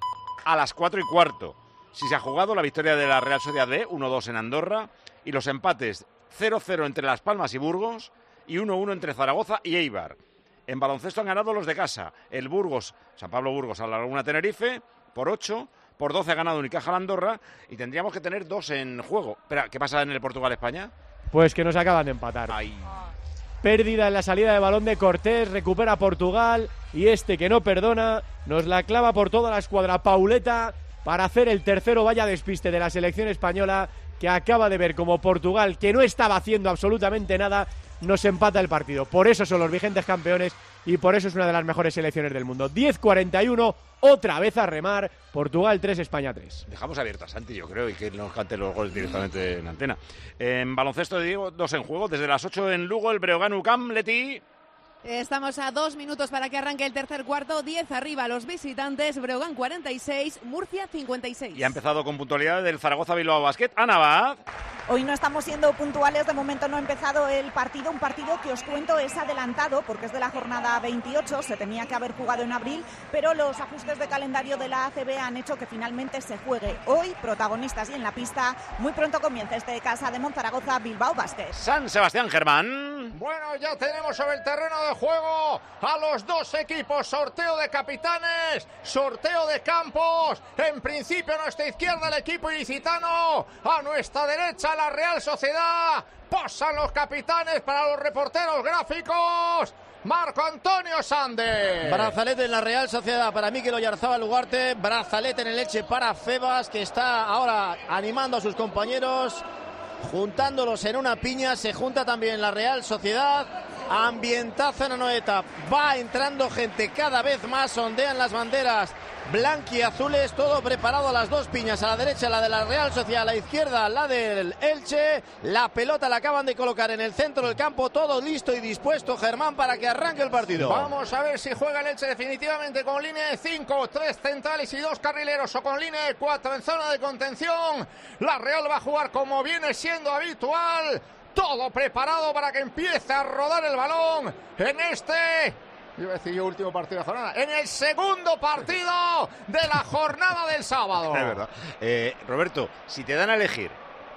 a las 4:15. Si se ha jugado la victoria de la Real Sociedad B, 1-2 en Andorra, y los empates 0-0 entre Las Palmas y Burgos, y 1-1 entre Zaragoza y Eibar. En baloncesto han ganado los de casa. El Burgos, San Pablo Burgos a la Laguna Tenerife, por 8, por 12 ha ganado Unicaja la Andorra, y tendríamos que tener 2 en juego. Espera, ¿qué pasa en el Portugal-España? Pues que nos acaban de empatar. Pérdida en la salida de balón de Cortés, recupera Portugal, y este que no perdona, nos la clava por toda la escuadra Pauleta para hacer el tercero. Vaya despiste de la selección española, que acaba de ver como Portugal, que no estaba haciendo absolutamente nada, nos empata el partido. Por eso son los vigentes campeones y por eso es una de las mejores selecciones del mundo. 10:41, otra vez a remar. Portugal 3, España 3. Dejamos abierta, Santi, yo creo, y que nos cante los goles directamente en antena. En baloncesto, Diego, 2 en juego. Desde las 8 en Lugo, el Breogán UCAM, Leti. Estamos a 2 minutos para que arranque el tercer cuarto. 10 arriba los visitantes. Breogán 46, Murcia 56. Y ha empezado con puntualidad del Zaragoza Bilbao Basket. Ana Abad. Hoy no estamos siendo puntuales, de momento no ha empezado el partido, un partido que os cuento es adelantado porque es de la jornada 28, se tenía que haber jugado en abril, pero los ajustes de calendario de la ACB han hecho que finalmente se juegue hoy, protagonistas y en la pista. Muy pronto comienza este Casa de Monzaragoza Bilbao Basket. San Sebastián, Germán. Bueno, ya tenemos sobre el terreno de juego a los 2 equipos, sorteo de capitanes, sorteo de campos. En principio a nuestra izquierda el equipo ilicitano, a nuestra derecha la Real Sociedad. Posan los capitanes para los reporteros gráficos. Marco Antonio Sande. Brazalete en la Real Sociedad para Mikel Oyarzábal Ugarte. Brazalete en el Elche para Febas, que está ahora animando a sus compañeros, juntándolos en una piña. Se junta también la Real Sociedad. Ambientazo en Anoeta. Va entrando gente cada vez más. Ondean las banderas blanquiazules. Todo preparado a las 2 piñas. A la derecha la de la Real Sociedad, a la izquierda la del Elche. La pelota la acaban de colocar en el centro del campo. Todo listo y dispuesto, Germán, para que arranque el partido. Vamos a ver si juega el Elche definitivamente con línea de 5, 3 centrales y 2 carrileros, o con línea de 4 en zona de contención. La Real va a jugar como viene siendo habitual. Todo preparado para que empiece a rodar el balón en este, iba a decir yo, último partido de la jornada, en el segundo partido de la jornada del sábado. Es verdad. Roberto, si te dan a elegir,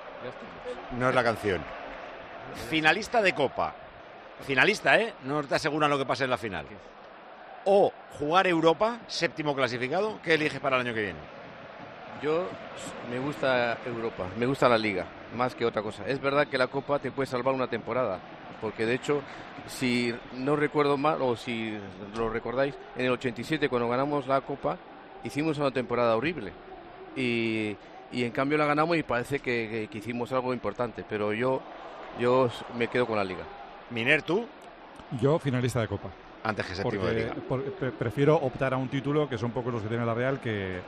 no es la canción, finalista de Copa, finalista, no te aseguran lo que pase en la final, o jugar Europa, séptimo clasificado, ¿qué eliges para el año que viene? Yo me gusta Europa, me gusta la Liga, más que otra cosa. Es verdad que la Copa te puede salvar una temporada, porque de hecho, si no recuerdo mal, o si lo recordáis, en el 87 cuando ganamos la Copa, hicimos una temporada horrible. Y en cambio la ganamos y parece que hicimos algo importante. Pero yo me quedo con la Liga. Miner, ¿tú? Yo finalista de Copa. Antes que séptimo de Liga. Prefiero optar a un título, que son pocos los que tiene la Real, que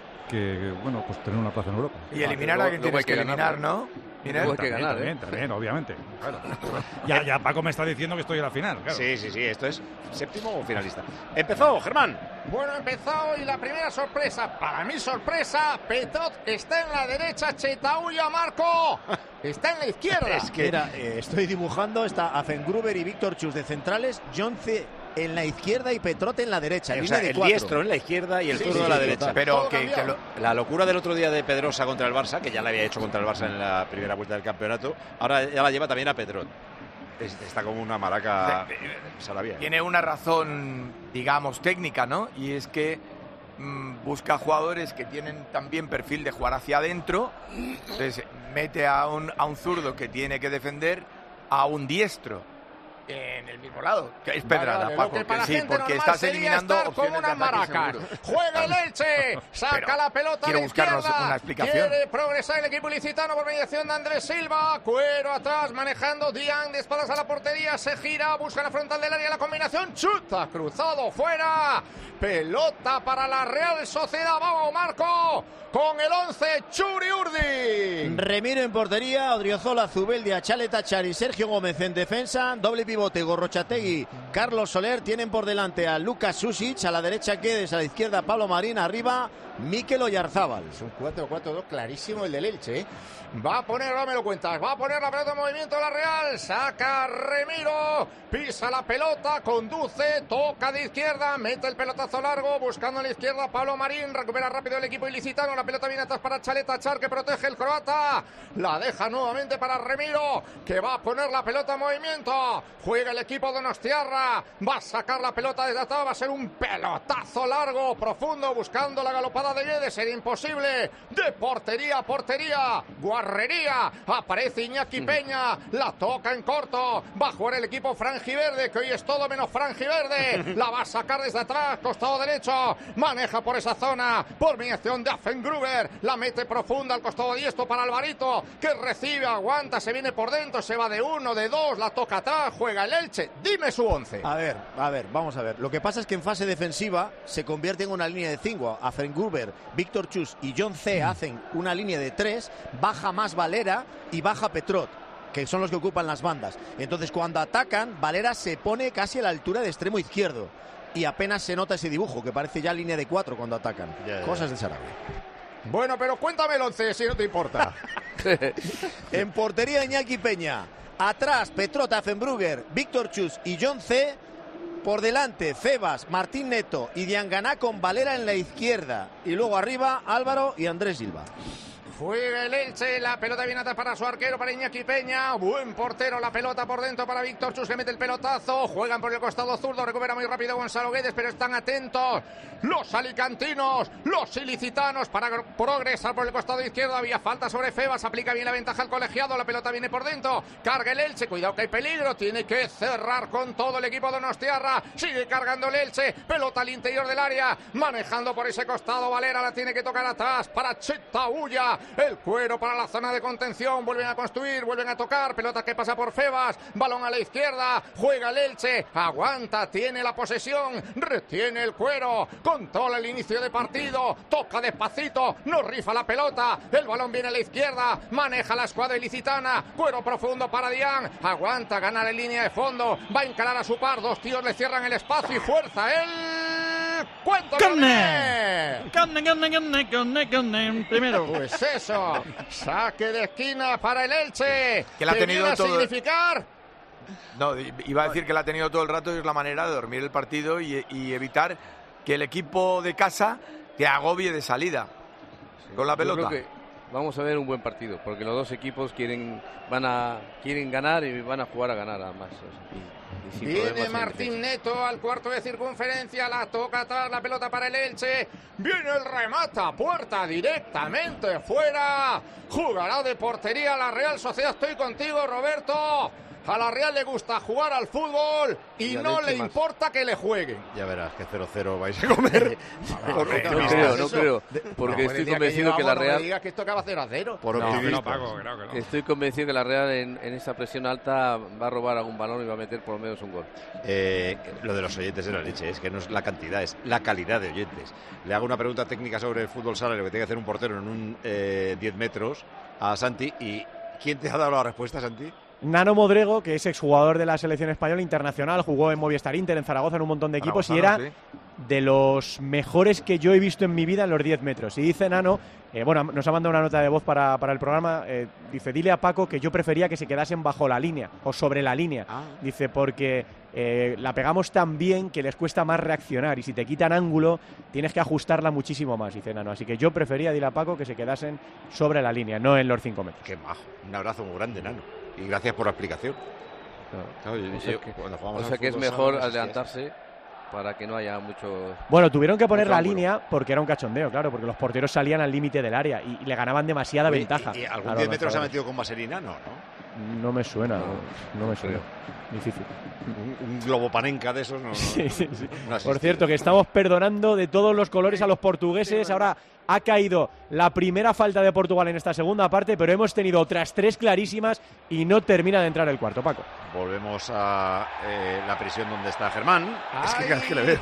bueno, pues tener una plaza en Europa. Y eliminar a quien tienes que eliminar, ¿no? Hay que ganar, también, obviamente. Claro. Ya Paco me está diciendo que estoy en la final. Claro. Sí, esto es séptimo o finalista. Empezó, Germán. Bueno, empezó y la primera sorpresa, para mi sorpresa, Petot está en la derecha, Chetauya Marco está en la izquierda. Es que estoy dibujando, está Afengruber y Víctor Chus de centrales, John C. en la izquierda y Petrot en la derecha. O sea, el diestro en la izquierda y el zurdo en la derecha. Pero la locura del otro día de Pedrosa contra el Barça, que ya la había hecho contra el Barça en la primera vuelta del campeonato, ahora ya la lleva también a Petrot. Está como una maraca salabia. Tiene una razón, digamos, técnica, ¿no? Y es que busca jugadores que tienen también perfil de jugar hacia adentro. Entonces mete a un zurdo que tiene que defender a un diestro en el mismo lado, que es Pedrada, Paco, porque estás eliminando opciones una de ataque maraca. seguro. Juega el Elche, saca la pelota a la izquierda, una explicación. quiere progresar el equipo ilicitano por mediación de Andrés Silva, cuero atrás, manejando Dian de espaldas a la portería, se gira, busca la frontal del área, la combinación, chuta, cruzado, fuera, pelota para la Real Sociedad, vamos Marco, con el 11, Churi Urdi. Remiro en portería, Odriozola, Zubeldia, Chaleta, Chari, Sergio Gómez en defensa, doble pivote, Gorrochategui, Carlos Soler, tienen por delante a Lucas Susic, a la derecha Guedes, a la izquierda Pablo Marín, arriba Mikel Oyarzábal. Es un 4-4-2 clarísimo el del Elche, ¿eh? Va a poner, no me lo cuentas, va a poner la pelota en movimiento la Real, saca Remiro, pisa la pelota, conduce, toca de izquierda, mete el pelotazo largo, buscando a la izquierda Pablo Marín, recupera rápido el equipo ilicitano, la pelota viene atrás para Chaleta Char, que protege el croata, la deja nuevamente para Remiro, que va a poner la pelota en movimiento, juega el equipo donostiarra, va a sacar la pelota desde atrás, va a ser un pelotazo largo, profundo, buscando la galopada de Guedes, sería imposible, de portería a portería, guarrería, aparece Iñaki Peña, la toca en corto, va a jugar el equipo franjiverde, que hoy es todo menos franjiverde, la va a sacar desde atrás, costado derecho, maneja por esa zona, por mediación de Afengruber, la mete profunda al costado diestro para Alvarito, que recibe, aguanta, se viene por dentro, se va de uno, de dos, la toca atrás, juega el Elche, dime su 11. A ver, vamos a ver, lo que pasa es que en fase defensiva se convierte en una línea de 5, Afengruber, Víctor Chus y John C. hacen una línea de 3, baja más Valera y baja Petrot, que son los que ocupan las bandas. Entonces cuando atacan, Valera se pone casi a la altura de extremo izquierdo y apenas se nota ese dibujo, que parece ya línea de 4 cuando atacan. Cosas de Sarabia. Bueno, pero cuéntame el 11, si no te importa. En portería Iñaki Peña, atrás Petrot, Afenbrugger, Víctor Chus y John C. Por delante Febas, Martín Neto y Dianganá con Valera en la izquierda. Y luego arriba Álvaro y Andrés Silva. Juega el Elche, la pelota viene atrás para su arquero, para Iñaki Peña, buen portero, la pelota por dentro para Víctor Chus, que mete el pelotazo, juegan por el costado zurdo, recupera muy rápido Gonzalo Guedes, pero están atentos los alicantinos, los ilicitanos para progresar por el costado izquierdo, había falta sobre Febas, aplica bien la ventaja al colegiado, la pelota viene por dentro, carga el Elche, cuidado que hay peligro, tiene que cerrar con todo el equipo donostiarra, sigue cargando el Elche, pelota al interior del área, manejando por ese costado, Valera la tiene que tocar atrás para Chetauya, el cuero para la zona de contención, vuelven a construir, vuelven a tocar, pelota que pasa por Febas, balón a la izquierda, juega el Elche, aguanta, tiene la posesión, retiene el cuero, controla el inicio de partido, toca despacito, no rifa la pelota, el balón viene a la izquierda, maneja la escuadra ilicitana, cuero profundo para Dian, aguanta, gana la línea de fondo, va a encarar a su par, dos tíos le cierran el espacio y fuerza el... ¡Cuento! Primero. Pues eso, saque de esquina para el Elche. Que la ha tenido viene a todo. significar. No, iba a decir que la ha tenido todo el rato y es la manera de dormir el partido y evitar que el equipo de casa te agobie de salida con la pelota. Yo creo que vamos a ver un buen partido, porque los dos equipos quieren ganar y van a jugar a ganar además. Viene Martín Neto al cuarto de circunferencia, la toca atrás, la pelota para el Elche, viene el remate a puerta directamente fuera, jugará de portería la Real Sociedad, estoy contigo Roberto, A la Real le gusta jugar al fútbol y no le importa que le jueguen. Ya verás que 0-0 vais a comer. No creo. Porque estoy convencido que la Real... No me digas que esto acaba 0-0. Por optimistas. Estoy convencido que la Real en esa presión alta va a robar algún balón y va a meter por lo menos un gol. Lo de los oyentes de la leche es que no es la cantidad, es la calidad de oyentes. Le hago una pregunta técnica sobre el fútbol sala, lo que tiene que hacer un portero en un 10 metros a Santi. ¿Y quién te ha dado la respuesta, Santi? Nano Modrego, que es exjugador de la selección española internacional, jugó en Movistar Inter, en Zaragoza, en un montón de equipos, y era de los mejores que yo he visto en mi vida en los 10 metros. Y dice Nano, nos ha mandado una nota de voz para el programa, dice, dile a Paco que yo prefería que se quedasen bajo la línea o sobre la línea. Dice, porque la pegamos tan bien que les cuesta más reaccionar y si te quitan ángulo tienes que ajustarla muchísimo más, dice Nano. Así que yo prefería, dile a Paco, que se quedasen sobre la línea, no en los 5 metros. Qué majo, un abrazo muy grande, Nano. Y gracias por la explicación. O sea que es mejor adelantarse para que no haya mucho... Bueno, tuvieron que poner la línea porque era un cachondeo, claro, porque los porteros salían al límite del área y le ganaban demasiada ventaja. ¿Y algún 10 metros se ha metido con vaselina? No. No me suena, no me suena. Difícil. Un globo panenca de esos no. Sí. Por cierto, que estamos perdonando de todos los colores a los portugueses. Ahora ha caído la primera falta de Portugal en esta segunda parte, pero hemos tenido otras 3 clarísimas y no termina de entrar el cuarto, Paco. Volvemos a la prisión donde está Germán. Es que cada vez que le veo.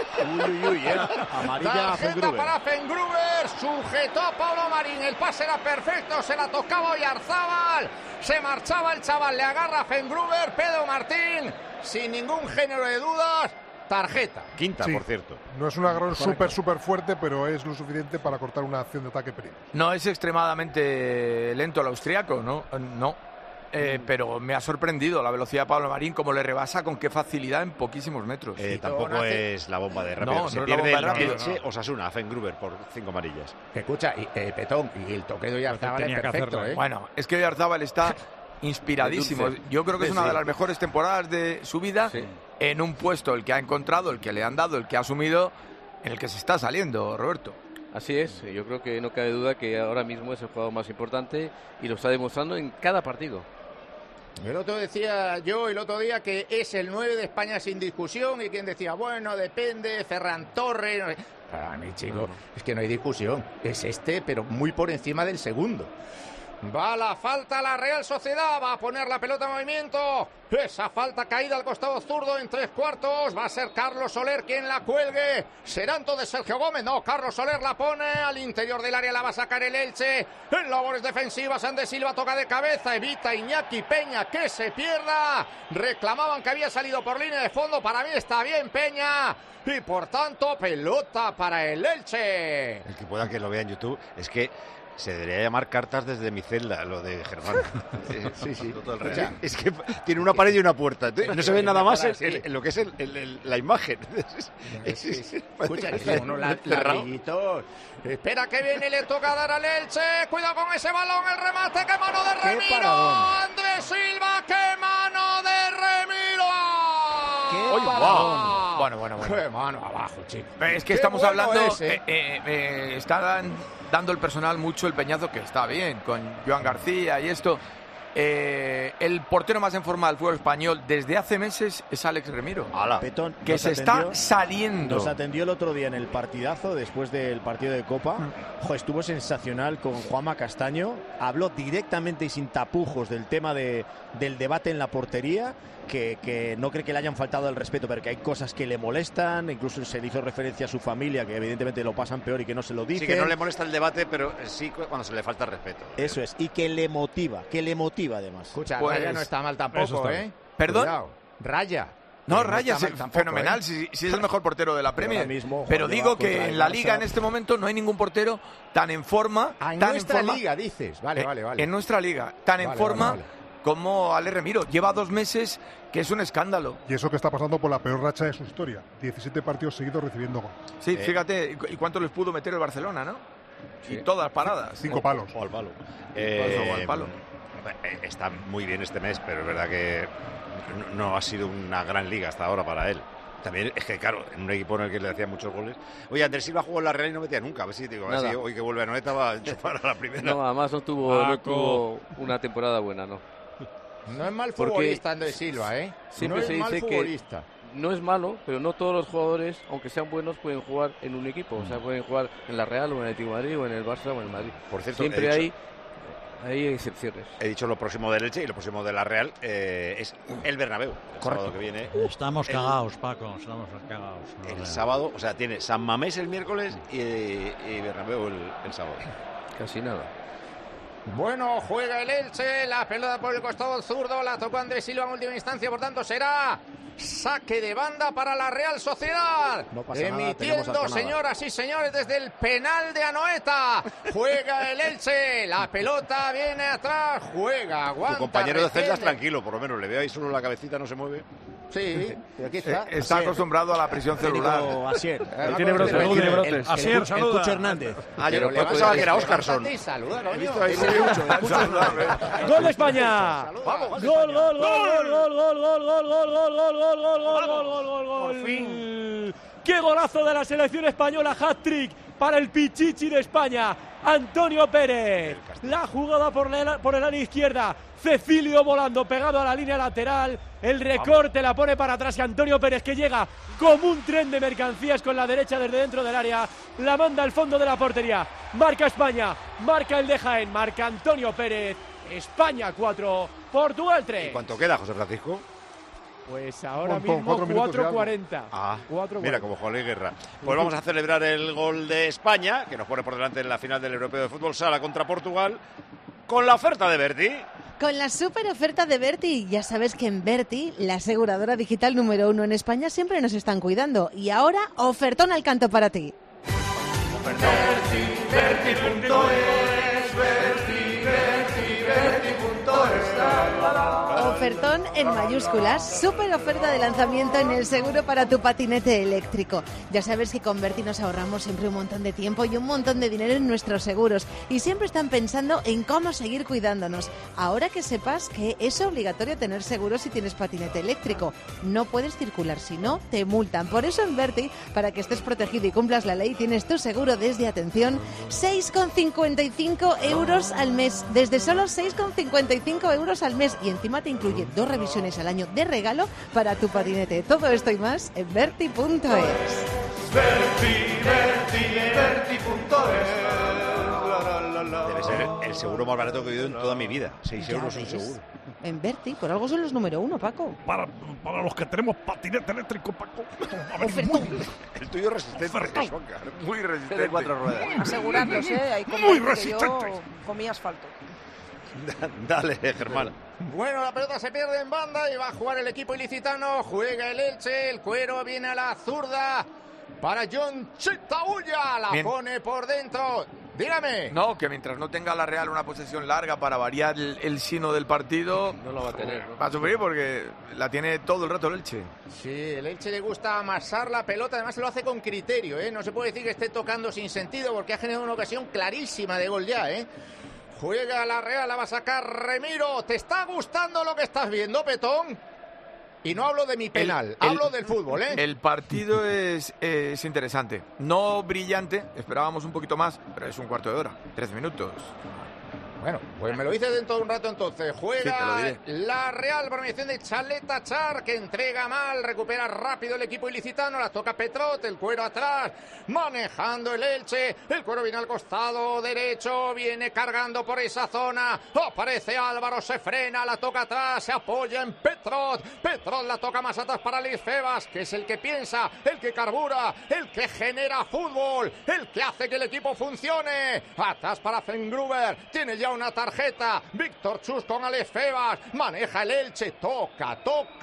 Amarilla para Fengruber, sujetó a Pablo Marín, el pase era perfecto, se la tocaba Oyarzábal, se marchaba el chaval, le agarra a Fengruber, Pedro Martín, sin ningún género de dudas, tarjeta. Quinta, por cierto. No es un agarrón súper fuerte, pero es lo suficiente para cortar una acción de ataque peligro. No es extremadamente lento el austriaco, ¿no? Pero me ha sorprendido la velocidad de Pablo Marín, como le rebasa, con qué facilidad en poquísimos metros. Tampoco es la bomba de rápido. Se pierde el Elche Osasuna, Fengruber por 5 amarillas. Escucha, Petón, y el toque de Oyarzábal es perfecto, Bueno, es que Oyarzábal está inspiradísimo. Yo creo que es una de las mejores temporadas de su vida, en un puesto el que ha encontrado, el que le han dado, el que ha asumido, en el que se está saliendo, Roberto. Así es, yo creo que no cabe duda que ahora mismo es el jugador más importante y lo está demostrando en cada partido. El otro decía yo el otro día que es el 9 de España sin discusión, y quien decía, bueno, depende, Ferran Torres. Para mí, chico, es que no hay discusión. Es pero muy por encima del segundo. Va la falta a la Real Sociedad, va a poner la pelota en movimiento. Esa falta caída al costado zurdo en 3/4. Va a ser Carlos Soler quien la cuelgue. Será entonces Sergio Gómez. No, Carlos Soler la pone al interior del área, la va a sacar el Elche. En labores defensivas, Andrés Silva toca de cabeza, evita Iñaki Peña que se pierda. Reclamaban que había salido por línea de fondo. Para mí está bien Peña. Y por tanto, pelota para el Elche. El que pueda que lo vea en YouTube, es que se debería llamar cartas desde mi celda, lo de Germán. Sí. Todo el real. Es que tiene una pared y una puerta. No se ve nada más en lo que es la imagen. Escucha, unos ladrillitos. Espera que viene y le toca dar al Elche. Cuidado con ese balón, el remate. ¡Qué mano de Remiro! Andrés Silva, ¡qué mano de Remiro! Bueno. ¡Qué mano abajo, chico! Es que estamos hablando... está dando el personal mucho el peñazo, que está bien, con Joan García y esto. El portero más en forma del fútbol español desde hace meses es Alex Remiro. Petón, que se está saliendo. Nos atendió el otro día en el partidazo, después del partido de Copa. Estuvo sensacional con Juanma Castaño. Habló directamente y sin tapujos del tema del debate en la portería. Que no cree que le hayan faltado el respeto, pero que hay cosas que le molestan. Incluso se le hizo referencia a su familia, que evidentemente lo pasan peor y que no se lo dicen. Sí, que no le molesta el debate, pero sí cuando se le falta el respeto. Eso es, y que le motiva además. Escucha, Raya no está mal tampoco, ¿Perdón? Cuidado. Raya. No, Raya es fenomenal, si es el mejor portero de la Premier. Pero digo que en la Liga en este momento no hay ningún portero tan en forma. En nuestra Liga, dices. Vale. En nuestra Liga, tan en forma como Ale Remiro. Lleva 2 meses, que es un escándalo. Y eso que está pasando por la peor racha de su historia. 17 partidos seguidos recibiendo gol. Sí, fíjate, ¿y cuánto les pudo meter el Barcelona, no? Sí. Y todas paradas. 5 palos. O al palo. O al palo. Está muy bien este mes, pero es verdad que no ha sido una gran liga hasta ahora para él. También es que, claro, en un equipo en el que le hacía muchos goles. Oye, Andrés Silva jugó en la Real y no metía nunca. A ver si te digo, así, hoy que vuelve a Noeta va a enchufar a la primera. No, además no tuvo una temporada buena, ¿no? No es mal Porque futbolista Andrés Silva, ¿eh? Siempre no se es mal dice que futbolista. no es malo, pero no todos los jugadores, aunque sean buenos, pueden jugar en un equipo. O sea, pueden jugar en la Real o en el Atlético de Madrid o en el Barça o en el Madrid. Por cierto, siempre hay excepciones. He dicho lo próximo del Elche y lo próximo de la Real es el Bernabéu. El sábado que viene. Estamos cagados, Paco, estamos cagados. El sábado, o sea, tiene San Mamés el miércoles y Bernabéu el sábado. Casi nada. Bueno, juega el Elche, la pelota por el costado zurdo, la tocó Andrés Silva en última instancia, por tanto será saque de banda para la Real Sociedad. No pasa nada, emitiendo, señoras y señores, desde el penal de Anoeta. Juega el Elche, la pelota viene atrás, juega, aguanta. Tu compañero de celdas retiene. tranquilo, por lo menos le veo ahí solo la cabecita, no se mueve. Sí, y aquí está. Está acostumbrado a la prisión celular. Asier. Tiene brotes. Asier, saluda. Cucho Hernández. Yo pensaba que era Oscarson. Saluda, He coño. visto ahí mucho. ¡Gol de España! ¡Gol, gol, gol, gol, gol, gol, gol, gol, gol, gol, gol, gol, gol, gol, gol, gol, gol, gol! Por fin. ¡Qué golazo de la selección española! Hat-trick para el Pichichi de España, Antonio Pérez. La jugada por el área izquierda. Cecilio volando, pegado a la línea lateral. El recorte la pone para atrás y Antonio Pérez, que llega como un tren de mercancías con la derecha desde dentro del área, la manda al fondo de la portería. Marca España, marca el de Jaén, marca Antonio Pérez. España 4, Portugal 3. ¿Y cuánto queda, José Francisco? Pues ahora Montón, mismo 4 minutos 4:40. Ah, 4:40. mira, como Juan Luis Guerra. Pues vamos a celebrar el gol de España, que nos pone por delante en la final del Europeo de Fútbol Sala contra Portugal, con la oferta de Berti. Con la super oferta de Berti. Ya sabes que en Berti, la aseguradora digital número 1 en España, siempre nos están cuidando. Y ahora, ofertón al canto para ti. Ofertón en mayúsculas, súper oferta de lanzamiento en el seguro para tu patinete eléctrico. Ya sabes que con Berti nos ahorramos siempre un montón de tiempo y un montón de dinero en nuestros seguros y siempre están pensando en cómo seguir cuidándonos. Ahora que sepas que es obligatorio tener seguro si tienes patinete eléctrico. No puedes circular, si no, te multan. Por eso en Berti, para que estés protegido y cumplas la ley, tienes tu seguro desde, atención, 6,55 euros al mes. Desde solo 6,55 euros al mes y encima te incluye 2 revisiones al año de regalo para tu patinete. Todo esto y más en Berti.es. Debe ser el seguro más barato que he vivido en toda mi vida. 6 Ya euros un ves. seguro. En Berti, por algo son los número 1, Paco. Para los que tenemos patinete eléctrico, Paco. El tuyo es resistente, Oscar. Muy resistente. De 4 ruedas. Asegurarlos, Hay como Muy que yo resistentes. comí asfalto. Dale, Germán. Bueno, la pelota se pierde en banda y va a jugar el equipo ilicitano. Juega el Elche, el Cuero viene a la zurda para John Chitaulla. La Bien. pone por dentro. Dígame. No, que mientras no tenga la Real una posesión larga para variar el sino del partido, No lo va a tener, ¿no? va a sufrir porque la tiene todo el rato el Elche. Sí, el Elche le gusta amasar la pelota, además lo hace con criterio, ¿eh? No se puede decir que esté tocando sin sentido porque ha generado una ocasión clarísima de gol ya, ¿eh? Juega la Real, la va a sacar Remiro. ¿Te está gustando lo que estás viendo, Petón? Y no hablo de mi penal, hablo del fútbol, ¿eh? El partido es interesante. No brillante, esperábamos un poquito más, pero es un cuarto de hora, 13 minutos. Bueno, pues me lo dices dentro de un rato entonces. Sí, te lo Juega diré. la Real por mediación de Chaleta Char, que entrega mal, recupera rápido el equipo ilicitano, la toca Petrot, el Cuero atrás, manejando el Elche, el Cuero viene al costado derecho, viene cargando por esa zona, aparece Álvaro, se frena, la toca atrás, se apoya en Petrot, Petrot la toca más atrás para Luis Febas, que es el que piensa, el que carbura, el que genera fútbol, el que hace que el equipo funcione, atrás para Zengruber, tiene ya una tarjeta, Víctor Chus con Alex Febas, maneja el Elche, toca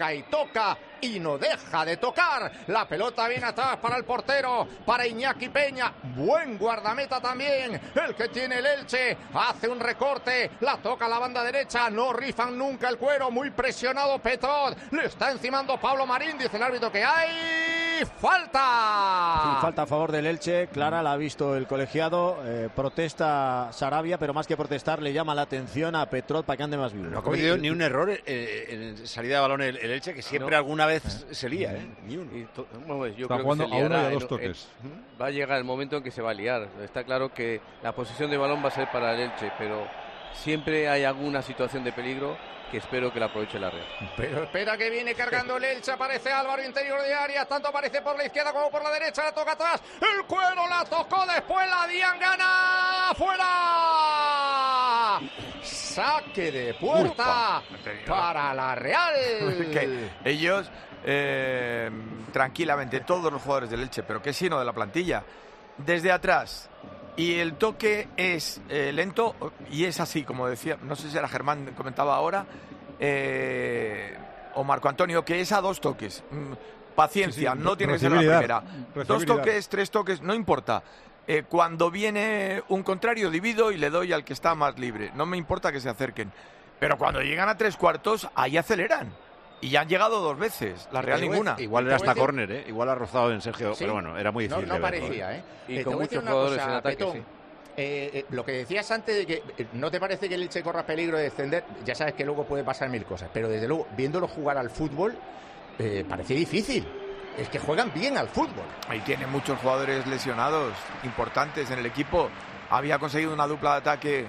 y no deja de tocar, la pelota viene atrás para el portero, para Iñaki Peña, buen guardameta también, el que tiene el Elche, hace un recorte, la toca a la banda derecha, no rifan nunca el Cuero, muy presionado Petrot, le está encimando Pablo Marín, dice el árbitro que hay falta. Sí, falta a favor del Elche, clara, la ha visto el colegiado, protesta Sarabia, pero más que protestar le llama la atención a Petrot para que ande más vivo. No ha cometido ni un error en salida de balón el Elche, que siempre alguna vez se lía, ¿eh? Ni uno. Yo Está creo jugando que se a uno y a liará dos toques. va a llegar el momento en que se va a liar. Está claro que la posición de balón va a ser para el Elche, pero siempre hay alguna situación de peligro que espero que la aproveche la Real. Pero espera que viene cargando el Elche, aparece Álvaro interior de área, tanto aparece por la izquierda como por la derecha, la toca atrás, el Cuero la tocó, después la Diangana, ¡fuera! Saque de puerta para la Real. Que ellos, tranquilamente, todos los jugadores del Elche, pero que sino de la plantilla, desde atrás, y el toque es lento, y es así, como decía, no sé si era Germán, comentaba ahora, o Marco Antonio, que es a 2 toques. Paciencia, no tiene que ser la primera. 2 toques, 3 toques, no importa. Cuando viene un contrario, divido y le doy al que está más libre. No me importa que se acerquen. Pero cuando llegan a 3/4, ahí aceleran. Y ya han llegado 2 veces, la Real ninguna. Igual era hasta córner, ¿eh? Igual ha rozado en Sergio, ¿sí? pero bueno, era muy difícil. No parecía, ¿eh? Y con muchos jugadores en ataque, Petón, sí. Lo que decías antes de que no te parece que el Elche corra peligro de descender, ya sabes que luego puede pasar 1000 cosas, pero desde luego, viéndolo jugar al fútbol, parece difícil. Es que juegan bien al fútbol. Ahí tiene muchos jugadores lesionados, importantes en el equipo. Había conseguido una dupla de ataque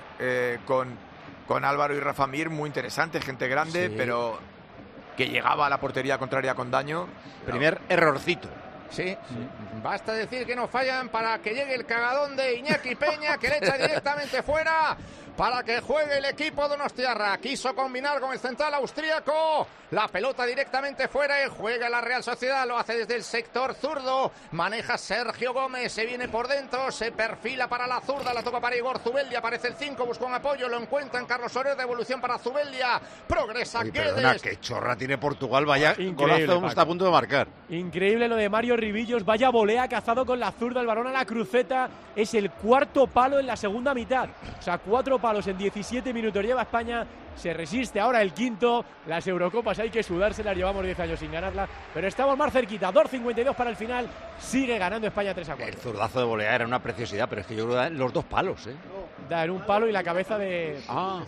con Álvaro y Rafa Mir, muy interesante, gente grande, sí, pero que llegaba a la portería contraria con daño. Primer errorcito. Sí, basta decir que no fallan para que llegue el cagadón de Iñaki Peña, que le echa directamente fuera para que juegue el equipo donostiarra. Quiso combinar con el central austríaco, la pelota directamente fuera y juega la Real Sociedad, lo hace desde el sector zurdo, maneja Sergio Gómez, se viene por dentro, se perfila para la zurda, la toca para Igor Zubeldia, aparece el 5, busca un apoyo, lo encuentran Carlos Soler, devolución para Zubeldia, progresa Guedes. Perdona, qué chorra tiene Portugal, vaya increíble, golazo, está a punto de marcar. Increíble lo de Mario Rivillos, vaya volea cazado con la zurda, el balón a la cruceta, es el 4º palo en la segunda mitad, o sea, 4 palos en 17 minutos lleva España, se resiste ahora el 5º, las Eurocopas hay que sudárselas, llevamos 10 años sin ganarla, pero estamos más cerquita, 2.52 para el final, sigue ganando España 3-4. El zurdazo de volea era una preciosidad, pero es que yo creo que dan los 2 palos, ¿eh? Da en un palo y la cabeza de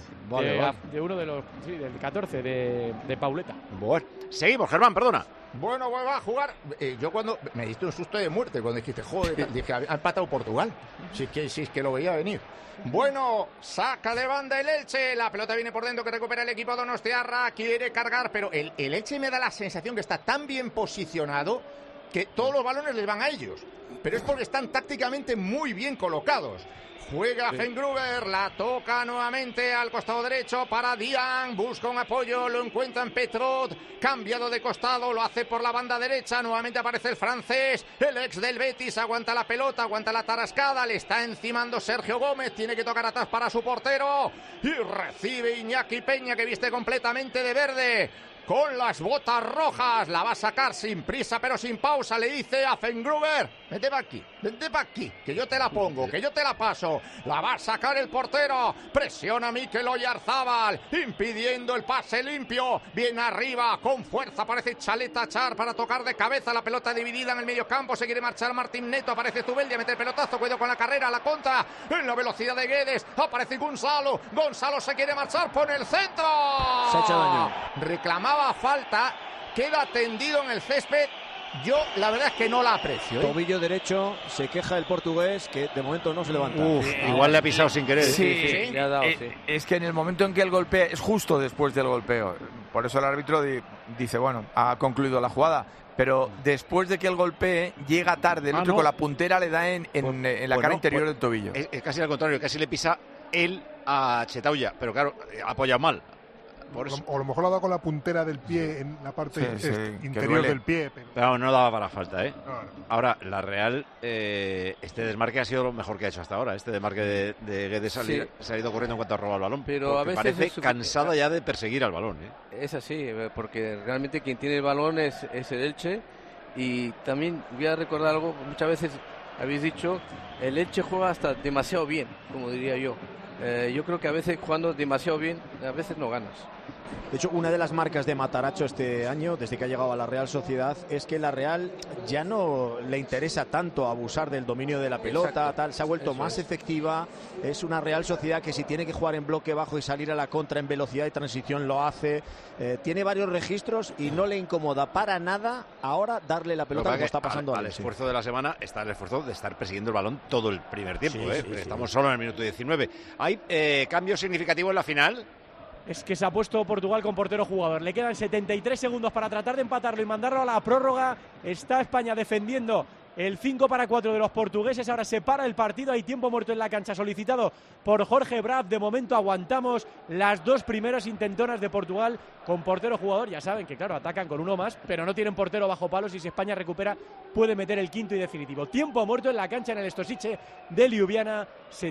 uno de los, sí, del 14, de Pauleta. Bueno, seguimos, Germán, perdona. Bueno, va a jugar. Yo cuando me diste un susto de muerte cuando dijiste, joder, dije, ha empatado Portugal. Si es que lo veía venir. Bueno, saca de banda el Elche, la pelota viene por dentro que recupera el equipo donostiarra, quiere cargar, pero el Elche me da la sensación que está tan bien posicionado que todos los balones les van a ellos. Pero es porque están tácticamente muy bien colocados. Juega Fengruber, la toca nuevamente al costado derecho para Dian, busca un apoyo, lo encuentra en Petrot, cambiado de costado, lo hace por la banda derecha, nuevamente aparece el francés, el ex del Betis, aguanta la pelota, aguanta la tarascada, le está encimando Sergio Gómez, tiene que tocar atrás para su portero y recibe Iñaki Peña que viste completamente de verde. Con las botas rojas, la va a sacar sin prisa pero sin pausa, le dice a Fengruber, vente para aquí, que yo te la pongo, que yo te la paso, la va a sacar el portero, presiona a Mikel Oyarzábal, impidiendo el pase limpio, viene arriba, con fuerza, aparece Chaleta Char para tocar de cabeza, la pelota dividida en el medio campo, se quiere marchar Martín Neto, aparece Zubeldia, mete el pelotazo, cuidado con la carrera, la contra, en la velocidad de Guedes, aparece Gonzalo se quiere marchar, pone el centro, se ha hecho daño, reclamaba falta, queda tendido en el césped. Yo la verdad es que no la aprecio, ¿eh? Tobillo derecho, se queja el portugués que de momento no se levanta. Igual le ha pisado sin querer. Sí. Le ha dado, es que en el momento en que el golpea, es justo después del golpeo. Por eso el árbitro dice, bueno, ha concluido la jugada. Pero después de que el golpee, llega tarde. El otro con la puntera le da en la cara interior del tobillo. Es casi al contrario, casi le pisa él a Chetauya. Pero claro, apoya mal. O a lo mejor lo ha dado con la puntera del pie en la parte interior del pie. Pero no daba para falta, ¿eh? No. Ahora, la Real, este desmarque ha sido lo mejor que ha hecho hasta ahora. Este desmarque de Guedes se ha ido corriendo en cuanto ha robado el balón. Pero a veces parece cansada ya de perseguir al balón, ¿eh? Es así, porque realmente quien tiene el balón es el Elche. Y también voy a recordar algo, muchas veces habéis dicho, el Elche juega hasta demasiado bien, como diría yo. Yo creo que a veces jugando demasiado bien, a veces no ganas. De hecho, una de las marcas de Matarazzo este año, desde que ha llegado a la Real Sociedad, es que la Real ya no le interesa tanto abusar del dominio de la pelota, se ha vuelto más efectiva. Es una Real Sociedad que si tiene que jugar en bloque bajo y salir a la contra en velocidad y transición lo hace. Tiene varios registros y no le incomoda para nada ahora darle la pelota como está pasando al esfuerzo de la semana está el esfuerzo de estar persiguiendo el balón todo el primer tiempo. Estamos solo en el minuto 19. ¿Hay cambios significativos en la final? es que se ha puesto Portugal con portero jugador. Le quedan 73 segundos para tratar de empatarlo y mandarlo a la prórroga. Está España defendiendo el 5-4 de los portugueses. Ahora se para el partido, hay tiempo muerto en la cancha solicitado por Jorge Braf. De momento aguantamos las dos primeras intentonas de Portugal con portero jugador. Ya saben que claro, atacan con uno más, pero no tienen portero bajo palos y si España recupera puede meter el quinto y definitivo. Tiempo muerto en la cancha en el Stosice de Ljubljana.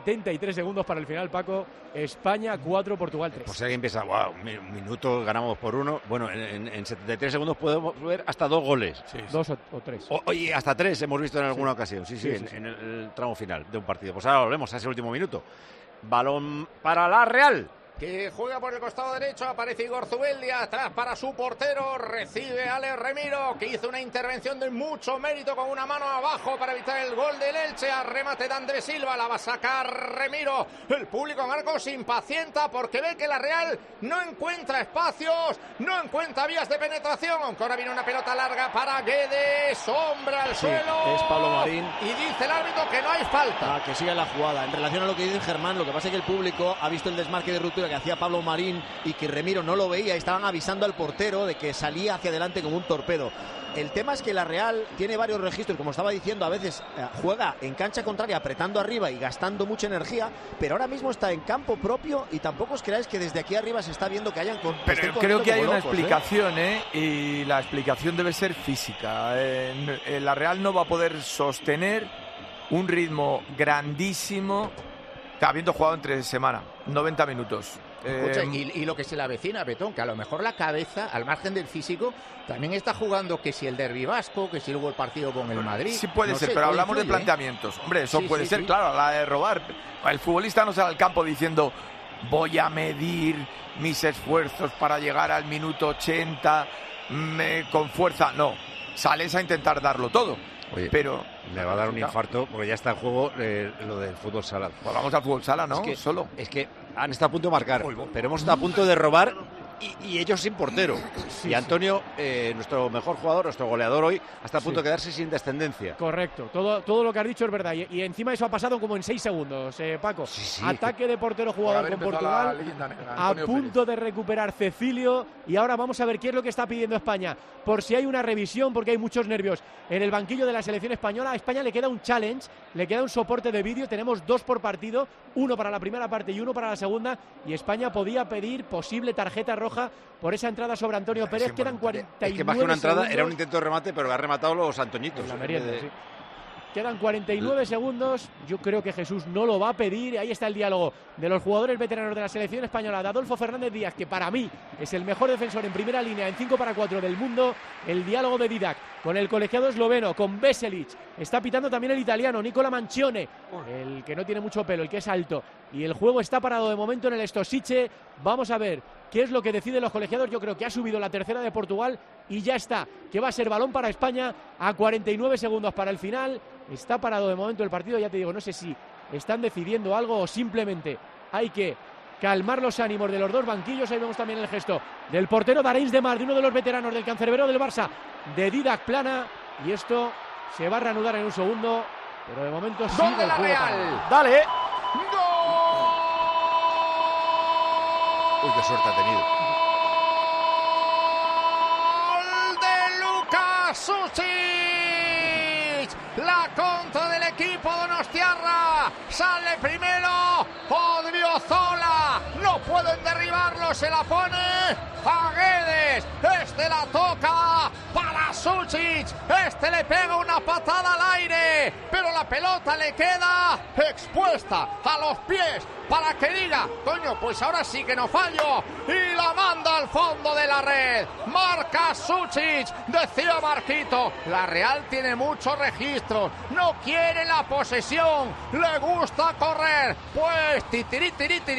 73 segundos para el final, Paco. España 4, Portugal 3. Por si alguien piensa, wow, un minuto ganamos por 1. Bueno, en 73 segundos podemos ver hasta 2 goles. Sí. 2 o 3. Oye, hasta 3 hemos visto en alguna ocasión. Sí, en el tramo final de un partido. Pues ahora volvemos a ese último minuto. Balón para la Real. Que juega por el costado derecho, aparece Igor Zubeldia, atrás para su portero, recibe Alex Remiro, que hizo una intervención de mucho mérito con una mano abajo para evitar el gol del Elche, a remate de Andrés Silva, la va a sacar Remiro, el público Marcos se impacienta porque ve que la Real no encuentra espacios, no encuentra vías de penetración, aunque ahora viene una pelota larga para Guedes, sombra al suelo, es Pablo Marín, y dice el árbitro que no hay falta. Que siga la jugada, en relación a lo que dice Germán, lo que pasa es que el público ha visto el desmarque de ruptura que hacía Pablo Marín y que Remiro no lo veía, estaban avisando al portero de que salía hacia adelante como un torpedo. El tema es que la Real tiene varios registros, como estaba diciendo, a veces juega en cancha contraria apretando arriba y gastando mucha energía, pero ahora mismo está en campo propio y tampoco os creáis que desde aquí arriba se está viendo que hayan... Pero creo que hay una explicación, y la explicación debe ser física. La Real no va a poder sostener un ritmo grandísimo habiendo jugado entre semana, 90 minutos. Escucha, y lo que se le avecina, Betón, que a lo mejor la cabeza, al margen del físico, también está jugando que si el derbi vasco, que si luego el partido con el Madrid. Sí puede ser, pero hablamos de planteamientos. Hombre, eso puede ser, claro, la de robar. El futbolista no sale al campo diciendo voy a medir mis esfuerzos para llegar al minuto 80 con fuerza. No, sales a intentar darlo todo. Oye, pero le va a dar un infarto porque ya está en juego lo del fútbol sala. Pues vamos al fútbol sala, ¿no? Es que han estado a punto de marcar, pero hemos estado a punto de robar y ellos sin portero. Y Antonio, nuestro mejor jugador, nuestro goleador hoy, está a punto de quedarse sin descendencia. Correcto, todo lo que has dicho es verdad. Y encima eso ha pasado como en 6 segundos, Paco. Ataque de portero jugador con Portugal, a punto de recuperar Cecilio. Y ahora vamos a ver qué es lo que está pidiendo España. Por si hay una revisión, porque hay muchos nervios en el banquillo de la selección española. A España le queda un challenge, le queda un soporte de vídeo. Tenemos 2 por partido, 1 para la primera parte y 1 para la segunda. Y España podía pedir posible tarjeta roja por esa entrada sobre Antonio Pérez. Quedan 49 Es que más que una entrada segundos. Era un intento de remate, pero lo ha rematado los Antoñitos. La merienda, sí. Quedan 49 segundos. Yo creo que Jesús no lo va a pedir. Ahí está el diálogo de los jugadores veteranos de la selección española. De Adolfo Fernández Díaz, que para mí es el mejor defensor en primera línea en 5-4 del mundo. El diálogo de Didac con el colegiado esloveno, con Veselic. Está pitando también el italiano, Nicola Mancione, el que no tiene mucho pelo, el que es alto. Y el juego está parado de momento en el Stosice. Vamos a ver qué es lo que deciden los colegiados. Yo creo que ha subido la tercera de Portugal y ya está. Que va a ser balón para España a 49 segundos para el final. Está parado de momento el partido. Ya te digo, no sé si están decidiendo algo o simplemente hay que calmar los ánimos de los dos banquillos. Ahí vemos también el gesto del portero Dareins de Mar, de uno de los veteranos del cancerbero del Barça, de Didac Plana. Y esto se va a reanudar en un segundo, pero de momento sigue el juego parado. ¡Dale! Uy, qué suerte ha tenido. ¡Gol de Lucas Sucic! La contra del equipo donostiarra. Sale primero Odriozola. No pueden derribarlo. Se la pone a Guedes. Este la toca para Sucic. Este le pega una patada al aire, pero la pelota le queda expuesta a los pies para que diga, coño, pues ahora sí que no fallo. Y la manda al fondo de la red. Marca Sucic. Decía Marquito, la Real tiene muchos registros. No quiere la posesión. Le gusta correr. Pues tiri,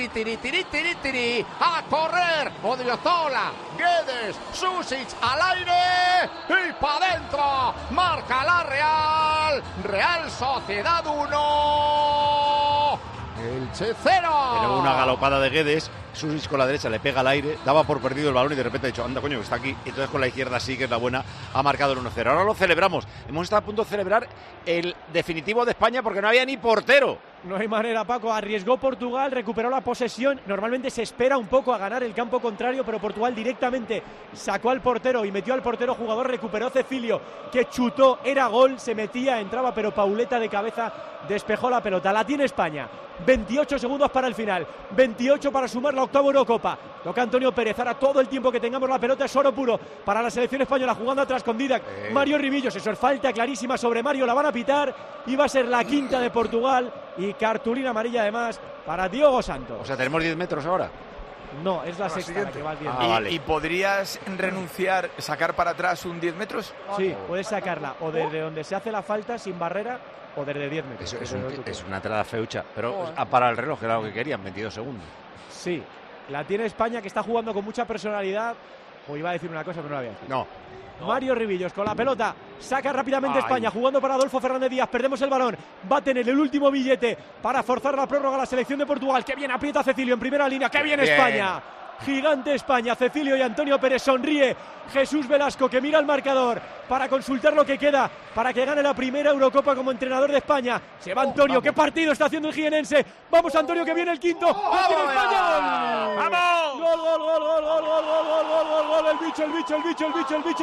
a correr. Odriozola, Guedes, Sucic al aire y para adentro. Marca la Real. Real Sociedad 1. Elche 0. Pero una galopada de Guedes, Susic con la derecha le pega al aire, daba por perdido el balón y de repente ha dicho, anda coño, que está aquí. Y entonces con la izquierda sí, que es la buena, ha marcado el 1-0. Ahora lo celebramos. Hemos estado a punto de celebrar el definitivo de España porque no había ni portero. No hay manera, Paco. Arriesgó Portugal, recuperó la posesión. Normalmente se espera un poco a ganar el campo contrario, pero Portugal directamente sacó al portero y metió al portero jugador. Recuperó Cecilio, que chutó, era gol, se metía, entraba, pero Pauleta de cabeza despejó la pelota. La tiene España. 28 segundos para el final, 28 para sumar la octava Eurocopa. Toca Antonio Pérez. Ahora todo el tiempo que tengamos la pelota es oro puro para la selección española, jugando atrás con Didac. Mario Rivillos, eso es falta clarísima sobre Mario, la van a pitar y va a ser la quinta de Portugal y cartulina amarilla además para Diogo Santos. O sea, tenemos 10 metros ahora. No, es la sexta la que va al 10. Vale. ¿Y podrías renunciar, sacar para atrás un 10 metros? Sí, puedes sacarla o desde donde se hace la falta sin barrera o desde 10 metros. Es una entrada feucha, pero ha parado el reloj, era lo que querían, 22 segundos. Sí, la tiene España, que está jugando con mucha personalidad. O iba a decir una cosa, pero no la voy a decir. No. Mario Rivillos con la pelota, saca rápidamente España, jugando para Adolfo Fernández Díaz, perdemos el balón, va a tener el último billete para forzar la prórroga a la selección de Portugal. Que bien aprieta Cecilio en primera línea, que bien España. Gigante España, Cecilio y Antonio Pérez. Sonríe Jesús Velasco, que mira el marcador para consultar lo que queda para que gane la primera Eurocopa como entrenador de España. Se va Antonio, qué partido está haciendo el jienense. Vamos Antonio, que viene el quinto. ¡La tiene España! ¡Vamos! ¡Gol, gol, gol, gol, gol, gol, gol, gol, gol, gol, gol! El bicho, el bicho, el bicho, el bicho, el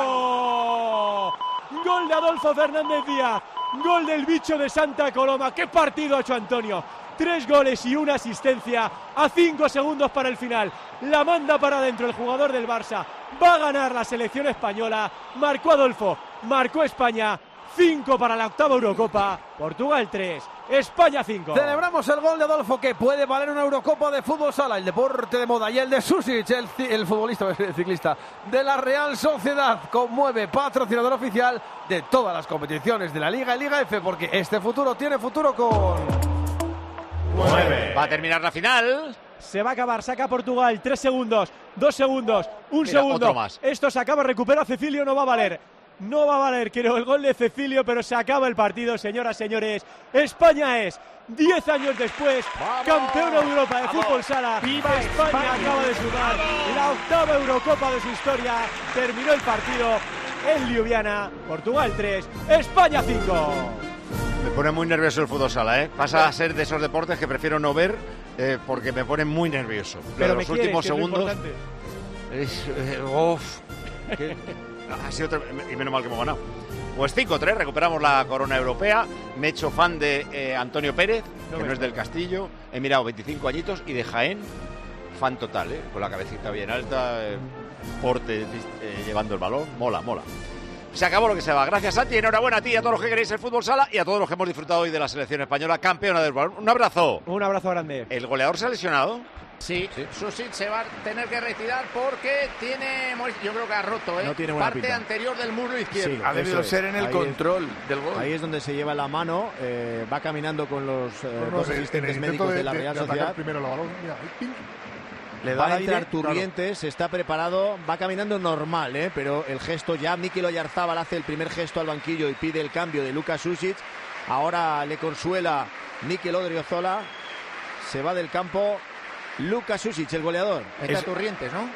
bicho. Gol de Adolfo Fernández Díaz. Gol del bicho de Santa Coloma. ¡Qué partido ha hecho Antonio! 3 goles y una asistencia a 5 segundos para el final. La manda para adentro el jugador del Barça. Va a ganar la selección española. Marcó Adolfo, marcó España. 5 para la octava Eurocopa. Portugal 3, España 5. Celebramos el gol de Adolfo, que puede valer una Eurocopa de fútbol sala, el deporte de moda, y el de Susic, el futbolista, el ciclista de la Real Sociedad. Conmueve, patrocinador oficial de todas las competiciones de la Liga y Liga F, porque este futuro tiene futuro con... 9. Va a terminar la final. Se va a acabar, saca Portugal, 3 segundos, 2 segundos, un Mira, segundo. otro más. Esto se acaba, recupera Cecilio, no va a valer. No va a valer, creo, el gol de Cecilio, pero se acaba el partido, señoras, señores. España es, 10 años después, campeona de Europa de fútbol sala. ¡Viva España! Acaba de sumar la octava Eurocopa de su historia. Terminó el partido en Ljubljana. Portugal 3, España 5. Me pone muy nervioso el fútbol sala, ¿eh? Pasa a ser de esos deportes que prefiero no ver porque me pone muy nervioso. Pero los últimos segundos ha sido y menos mal que hemos ganado. Pues 5-3, recuperamos la corona europea. Me he hecho fan de Antonio Pérez, que no es del Castillo. He mirado 25 añitos, y de Jaén, fan total, con la cabecita bien alta, porte llevando el balón. Mola, mola. Se acabó lo que se va. Gracias, Santi. Enhorabuena a ti y a todos los que queréis el fútbol sala y a todos los que hemos disfrutado hoy de la selección española campeona del balón. Un abrazo. Un abrazo grande. ¿El goleador se ha lesionado? Sí, Susic se va a tener que retirar porque tiene, yo creo que ha roto, no tiene buena parte pinta. Anterior del muslo izquierdo. Sí, ha debido ser en el control del gol. Ahí es donde se lleva la mano, va caminando con los dos asistentes médicos de la Real Sociedad. Primero la balón, mira, Le va a entrar Turrientes, está preparado, va caminando normal, pero el gesto ya, Mikel Oyarzabal hace el primer gesto al banquillo y pide el cambio de Luka Susic. Ahora le consuela Mikel Odriozola, se va del campo Luka Susic, el goleador. Entra Turrientes, ¿no?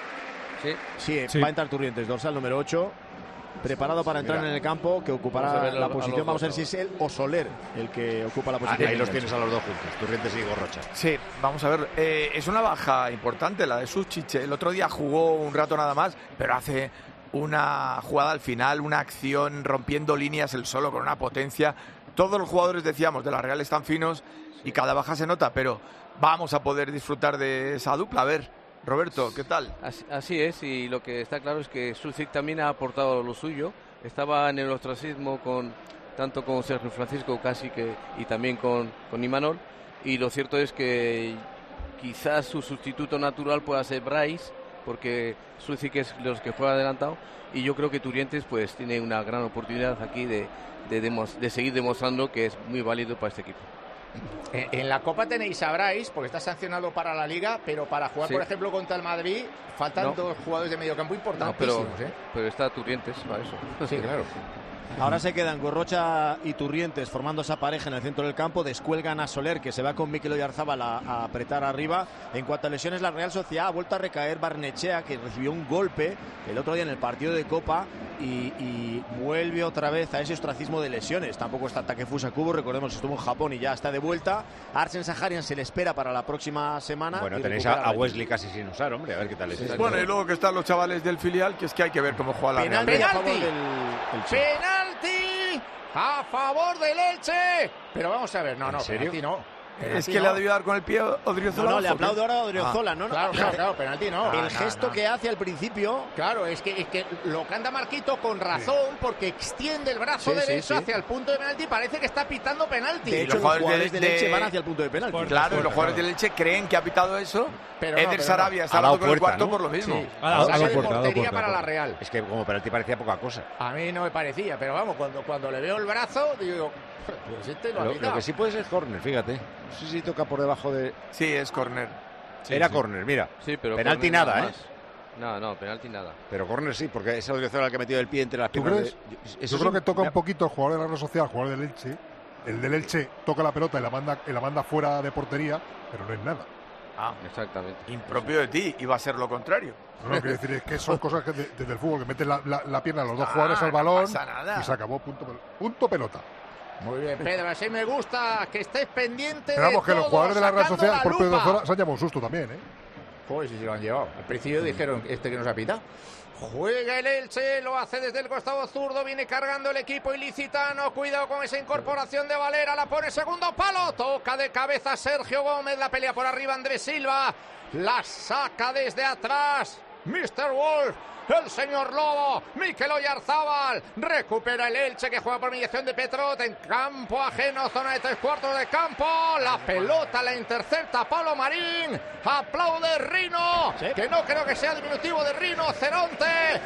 Sí, va a entrar Turrientes, dorsal número 8. Preparado para entrar en el campo, que ocupará la posición. Vamos a ver si es él o Soler el que ocupa la posición. Ahí los tienes a los dos juntos, Turrientes y Gorrocha. Sí, vamos a ver. Es una baja importante la de Susic. El otro día jugó un rato nada más, pero hace una jugada al final, una acción rompiendo líneas él solo con una potencia. Todos los jugadores, decíamos, de la Real están finos y cada baja se nota, pero vamos a poder disfrutar de esa dupla. A ver, Roberto, ¿qué tal? Así es, y lo que está claro es que Susic también ha aportado lo suyo. Estaba en el ostracismo tanto con Sergio Francisco y también con Imanol, y lo cierto es que quizás su sustituto natural pueda ser Bryce, porque Susic es los que juega adelantado, y yo creo que Turrientes pues tiene una gran oportunidad aquí de seguir demostrando que es muy válido para este equipo. En la Copa tenéis a Bryce, porque está sancionado para la Liga, pero para jugar, por ejemplo, contra el Madrid, faltan dos jugadores de mediocampo importantísimos. Pero está Turrientes para eso. Sí, claro. Ahora se quedan Gorrocha y Turrientes formando esa pareja en el centro del campo, descuelgan a Soler, que se va con Mikel Oyarzábal a apretar arriba. En cuanto a lesiones, la Real Sociedad ha vuelto a recaer Barnechea, que recibió un golpe el otro día en el partido de Copa y vuelve otra vez a ese ostracismo de lesiones. Tampoco está Takefusa Kubo, recordemos que estuvo en Japón y ya está de vuelta. Arsen Saharian se le espera para la próxima semana. Bueno, tenéis a Wesley casi sin usar, hombre, a ver qué tal es. Bueno, y luego que están los chavales del filial, que es que hay que ver cómo juega la Real. ¡Penalti! ¡A favor del Elche! Pero vamos a ver, no, serio? penalti no. Es que le ha debido dar con el pie Odriozola. No, le aplaudo ahora a Odriozola, ¿no? Claro, penalti no. El gesto que hace al principio. Claro, es que lo canta Marquito con razón, porque extiende el brazo derecho hacia el punto de penalti y parece que está pitando penalti. De hecho, los jugadores del Elche van hacia el punto de penalti. Claro, y los jugadores del Elche creen que ha pitado eso. Pero Eder Sarabia está dando con el cuarto por lo mismo. Sí. Saque de portería para la Real. Es que como penalti parecía poca cosa. A mí no me parecía, pero vamos, cuando le veo el brazo, digo, pues este lo ha pitado. Lo que sí puede ser córner, fíjate. No sé si toca por debajo de... Sí, es córner. Era córner, mira. Sí, pero penalti nada, ¿eh? No, penalti nada. Pero córner sí, porque es Odriozola el que ha metido el pie entre las piernas. Yo creo que toca un poquito el jugador de la Real Sociedad, el jugador del Elche. El del Elche toca la pelota y la manda fuera de portería, pero no es nada. Exactamente. Impropio de ti, iba a ser lo contrario. No, quiero decir, es que son cosas que desde el fútbol, que meten la pierna a los dos jugadores al balón y se acabó, punto pelota. Muy bien, Pedro, así me gusta que estés pendiente pero vamos, de que los jugadores de la Real Sociedad, por Pedro Zola, se han llevado un susto también, ¿eh? Joder, si se lo han llevado. Al principio dijeron, que nos ha pitado. Juega el Elche, lo hace desde el costado zurdo, viene cargando el equipo ilicitano, cuidado con esa incorporación de Valera, la pone segundo palo, toca de cabeza Sergio Gómez, la pelea por arriba Andrés Silva, la saca desde atrás Mr. Wolf, el señor Lobo, Mikel Oyarzábal, recupera el Elche que juega por mediación de Petrot en campo ajeno, zona de 3/4 de campo, la pelota la intercepta Pablo Marín, aplaude Rino, que no creo que sea diminutivo de Rino, Ceronte,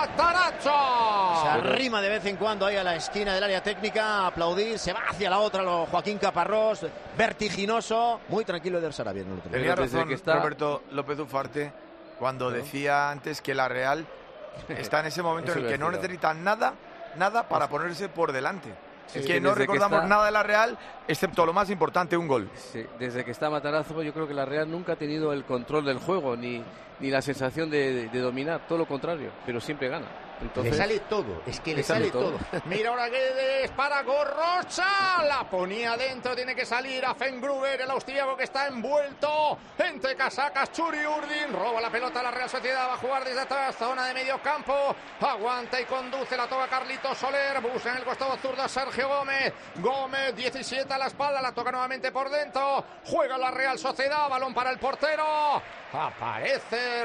Matarazzo. Se arrima de vez en cuando ahí a la esquina del área técnica a aplaudir, se va hacia la otra Joaquín Caparrós, vertiginoso, muy tranquilo Eder Sarabia. Tenía razón Roberto López Ufarte cuando decía antes que la Real está en ese momento en el que no necesita nada para ponerse por delante. Es que no recordamos nada de la Real, excepto lo más importante, un gol. Sí, desde que está Matarazzo, yo creo que la Real nunca ha tenido el control del juego, ni la sensación de dominar, todo lo contrario, pero siempre gana. Entonces, le sale todo, es que le sale todo. Mira ahora Guedes para Gorrocha, la ponía dentro, tiene que salir a Fengruber, el austríaco que está envuelto entre casacas. Churi Urdin roba la pelota a la Real Sociedad, va a jugar desde atrás, zona de medio campo, aguanta y conduce, la toca Carlitos Soler, busca en el costado zurdo a Sergio Gómez, 17 a la espalda, la toca nuevamente por dentro, juega la Real Sociedad, balón para el portero, aparece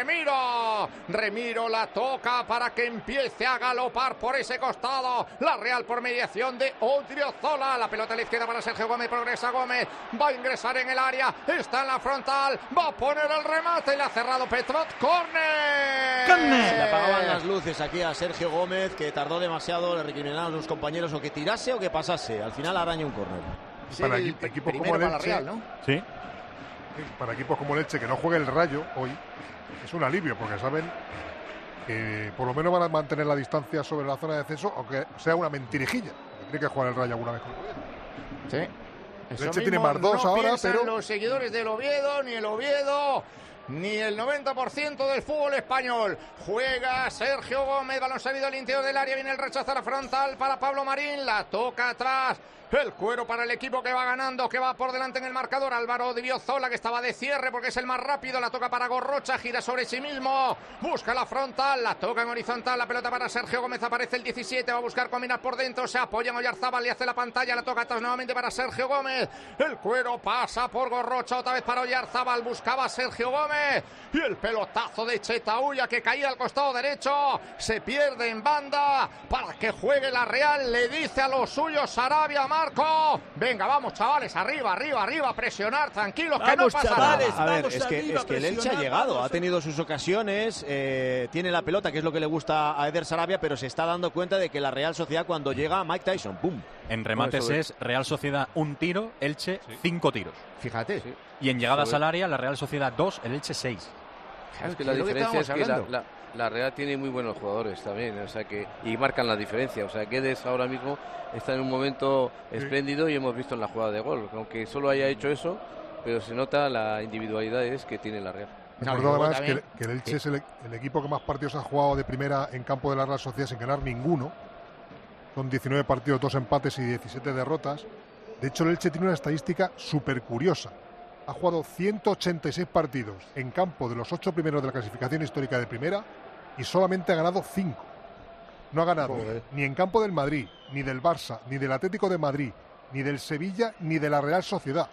Remiro la toca para que empiece a galopar por ese costado, la Real por mediación de Odriozola, la pelota a la izquierda para Sergio Gómez, progresa Gómez, va a ingresar en el área, está en la frontal, va a poner el remate y le ha cerrado Petrot, córner. Se le apagaban las luces aquí a Sergio Gómez, que tardó demasiado, le recriminaron a sus compañeros o que tirase o que pasase, al final araña un córner. Sí, para equipos como el Elche, Real, ¿no? Sí. Para equipos como el Elche que no juegue el Rayo hoy es un alivio, porque saben que por lo menos van a mantener la distancia sobre la zona de descenso, aunque sea una mentirijilla, porque tiene que jugar el Rayo alguna vez. Sí. El Elche tiene más dos ahora, pero los seguidores del Oviedo, ni el Oviedo ni el 90% del fútbol español. Juega Sergio Gómez, balón salido al interior del área, viene el rechazo a la frontal para Pablo Marín, la toca atrás. El cuero para el equipo que va ganando, que va por delante en el marcador. Álvaro Odriozola, que estaba de cierre porque es el más rápido. La toca para Gorrocha, gira sobre sí mismo. Busca la frontal, la toca en horizontal. La pelota para Sergio Gómez, aparece el 17. Va a buscar combinar por dentro. Se apoya en Oyarzábal, le hace la pantalla. La toca atrás nuevamente para Sergio Gómez. El cuero pasa por Gorrocha, otra vez para Oyarzábal. Buscaba Sergio Gómez. Y el pelotazo de Chetauya, que caía al costado derecho. Se pierde en banda para que juegue la Real. Le dice a los suyos Sarabia, Marco, venga, vamos chavales, arriba, presionar, tranquilos, que no pasa nada. A ver, es que el Elche ha llegado, ha tenido sus ocasiones, tiene la pelota, que es lo que le gusta a Eder Sarabia, pero se está dando cuenta de que la Real Sociedad, cuando llega Mike Tyson, ¡pum! En remates es Real Sociedad 1 tiro, Elche 5 tiros. Fíjate. Y en llegadas al área, la Real Sociedad 2, el Elche 6. Es que la diferencia es que la Real tiene muy buenos jugadores también, o sea que y marcan la diferencia. O sea, Guedes ahora mismo está en un momento espléndido y hemos visto en la jugada de gol, aunque solo haya hecho eso, pero se nota la individualidad que tiene la Real. Recuerdo además que el Elche es el equipo que más partidos ha jugado de primera en campo de la Real Sociedad sin ganar ninguno. Son 19 partidos, 2 empates y 17 derrotas. De hecho, el Elche tiene una estadística súper curiosa. Ha jugado 186 partidos en campo de los 8 primeros de la clasificación histórica de primera y solamente ha ganado 5. No ha ganado ni en campo del Madrid, ni del Barça, ni del Atlético de Madrid, ni del Sevilla, ni de la Real Sociedad.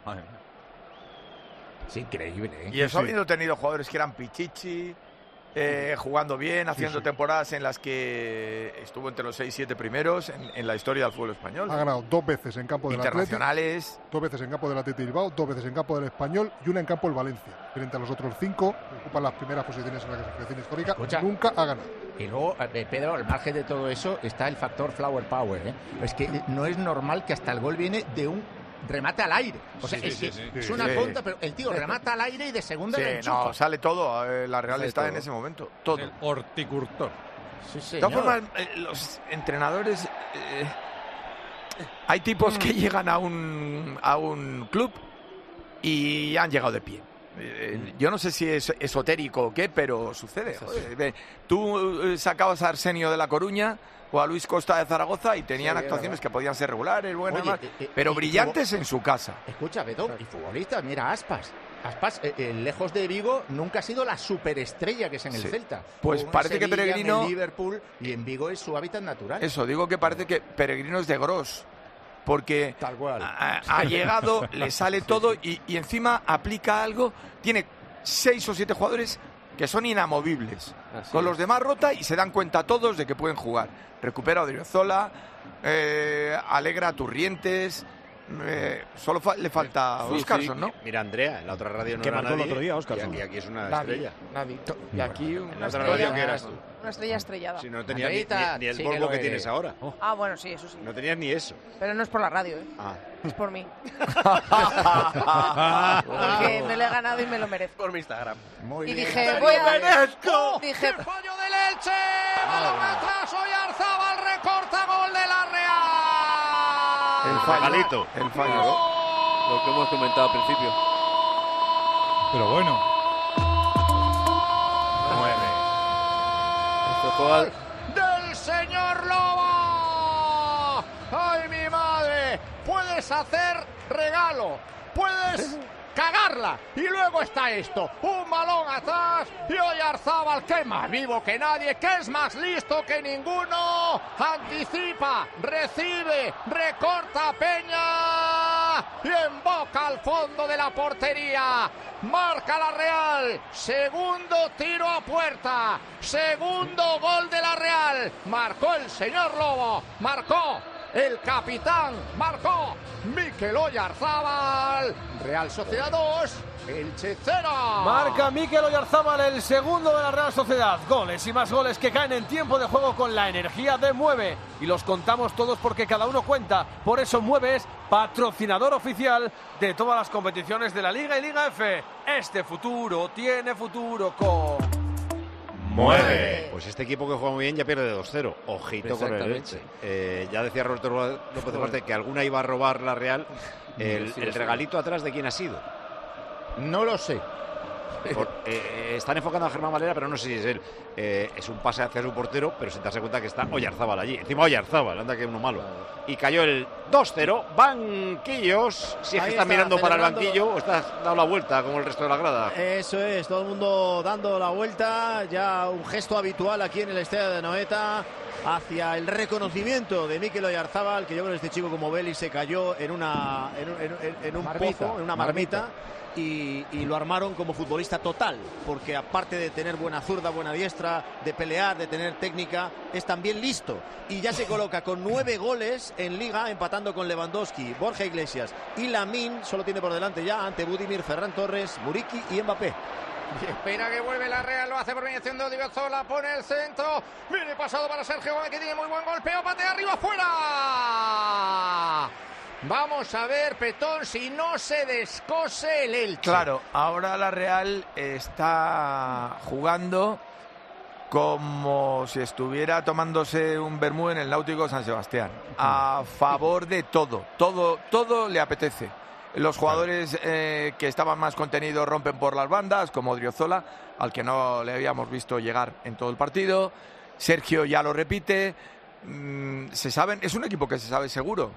Es increíble, ¿eh? Y eso habiendo tenido jugadores que eran pichichi, jugando bien, haciendo temporadas en las que estuvo entre los 6-7 primeros en la historia del fútbol español. Ha ganado 2 veces en campo del internacionales, Atleti, 2 veces en campo del Atleti Bilbao, 2 veces en campo del Español y una en campo del Valencia. Frente a los otros 5, que ocupan las primeras posiciones en la clasificación histórica. Escucha, nunca ha ganado. Y luego, Pedro, al margen de todo eso, está el factor flower power, ¿eh? Es que no es normal que hasta el gol viene de un remate al aire. O sea, es una contra, pero el tío remata al aire y de segunda le enchufa. No, sale todo. La Real está todo en ese momento. Todo. El horticultor. De todas formas, los entrenadores... hay tipos que llegan a un club y han llegado de pie. Yo no sé si es esotérico o qué, pero sucede. Joder, tú sacabas a Arsenio de La Coruña o a Luis Costa de Zaragoza y tenían actuaciones que podían ser regulares, buenas, pero brillantes en su casa. Escucha, Beto, y futbolistas, mira, Aspas, lejos de Vigo, nunca ha sido la superestrella que es en el Celta. Pues parece que Peregrino... En Liverpool y en Vigo es su hábitat natural. Eso, digo que parece que Peregrino es de Gros. Porque tal cual. Ha llegado, le sale todo y encima aplica algo. Tiene 6 o 7 jugadores que son inamovibles. Con los demás rota y se dan cuenta todos de que pueden jugar. Recupera a Odriozola, alegra a Turrientes. Solo le falta a Óscarson, ¿no? Mira, Andrea, en la otra radio no que era marcó nadie, el otro día, Óscarson. Y aquí es una Nadie, estrella. Y aquí en la otra radio, ¿qué eras tú? Una estrella estrellada. Si no tenías ni el sí polvo que eres. tienes ahora. Ah, bueno, sí, eso sí. No tenías ni eso. Pero no es por la radio, ¿eh? Es por mí. Ah. Porque me lo he ganado y me lo merezco. Por mi Instagram. Y dije, voy a... Dije, fallo del Elche. Balón atrás, Oyarzábal recorta, gol de la Real. El regalito. El fallo. Lo que hemos comentado al principio. Pero bueno. Del señor Loba. ¡Ay, mi madre! Puedes hacer regalo, puedes cagarla y luego está esto, un balón atrás y Oyarzábal, que es más vivo que nadie, que es más listo que ninguno, anticipa, recibe, recorta Peña y emboca al fondo de la portería. Marca la Real, segundo tiro a puerta, segundo gol de la Real, marcó el señor Lobo, marcó el capitán, marcó Mikel Oyarzábal. Real Sociedad 2, Elche 0. Marca Mikel Oyarzábal el segundo de la Real Sociedad. Goles y más goles que caen en tiempo de juego con la energía de Mueve. Y los contamos todos porque cada uno cuenta. Por eso Mueve es patrocinador oficial de todas las competiciones de la Liga y Liga F. Este futuro tiene futuro con... ¡Mueve! Pues este equipo que juega muy bien ya pierde 2-0. Ojito con el Elche. Ya decía Roberto López de Marte que alguna iba a robar la Real. El regalito atrás, ¿de quién ha sido? No lo sé. Están enfocando a Germán Valera, pero no sé si es él. Es un pase hacia su portero, pero sin darse cuenta que está Oyarzábal allí. Encima Oyarzábal, anda que uno malo. Y cayó el 2-0. Banquillos. Si es que están mirando para el banquillo o estás dando la vuelta como el resto de la grada. Eso es, todo el mundo dando la vuelta. Ya un gesto habitual aquí en el estadio de Anoeta hacia el reconocimiento de Mikel Oyarzábal, que yo creo que este chico como Beli se cayó en un pozo, en una marmita. Y lo armaron como futbolista total, porque aparte de tener buena zurda, buena diestra, de pelear, de tener técnica, es también listo. Y ya se coloca con 9 goles en Liga, empatando con Lewandowski, Borja Iglesias y Lamine. Solo tiene por delante ya ante Budimir, Ferran Torres, Muriqui y Mbappé. Y espera que vuelve la Real, lo hace por mediación de Odriozola, pone el centro, viene pasado para Sergio Gómez, que tiene muy buen golpeo, patea arriba, fuera. Vamos a ver, Petón, si no se descose el Elche. Claro, ahora la Real está jugando como si estuviera tomándose un vermú en el Náutico San Sebastián. A favor de todo le apetece. Los jugadores que estaban más contenidos rompen por las bandas, como Odriozola, al que no le habíamos visto llegar en todo el partido. Sergio ya lo repite. Es un equipo que se sabe seguro.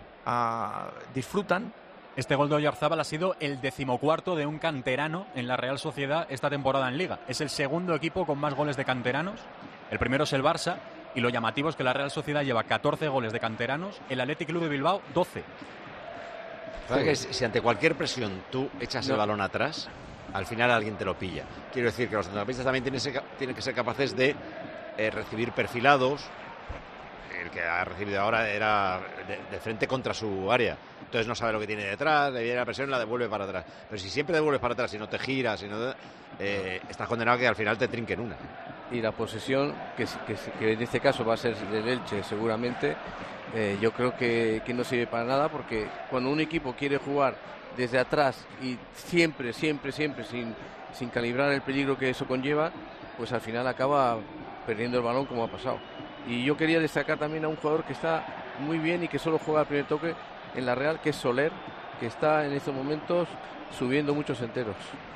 Disfrutan. Este gol de Oyarzábal ha sido el 14º de un canterano en la Real Sociedad esta temporada en Liga. Es el segundo equipo con más goles de canteranos. El primero es el Barça y lo llamativo es que la Real Sociedad lleva 14 goles de canteranos, el Athletic Club de Bilbao 12. ¿Sabes que si ante cualquier presión tú echas el balón atrás, al final alguien te lo pilla? Quiero decir que los centrocampistas también tienen que ser capaces de recibir perfilados. El que ha recibido ahora era de frente contra su área. Entonces no sabe lo que tiene detrás, le viene la presión y la devuelve para atrás. Pero si siempre devuelves para atrás y no te giras, estás condenado a que al final te trinquen una. Y la posesión, que en este caso va a ser del Elche seguramente, yo creo que no sirve para nada, porque cuando un equipo quiere jugar desde atrás y siempre sin calibrar el peligro que eso conlleva, pues al final acaba perdiendo el balón, como ha pasado. Y yo quería destacar también a un jugador que está muy bien y que solo juega al primer toque en la Real, que es Soler, que está en estos momentos subiendo muchos enteros.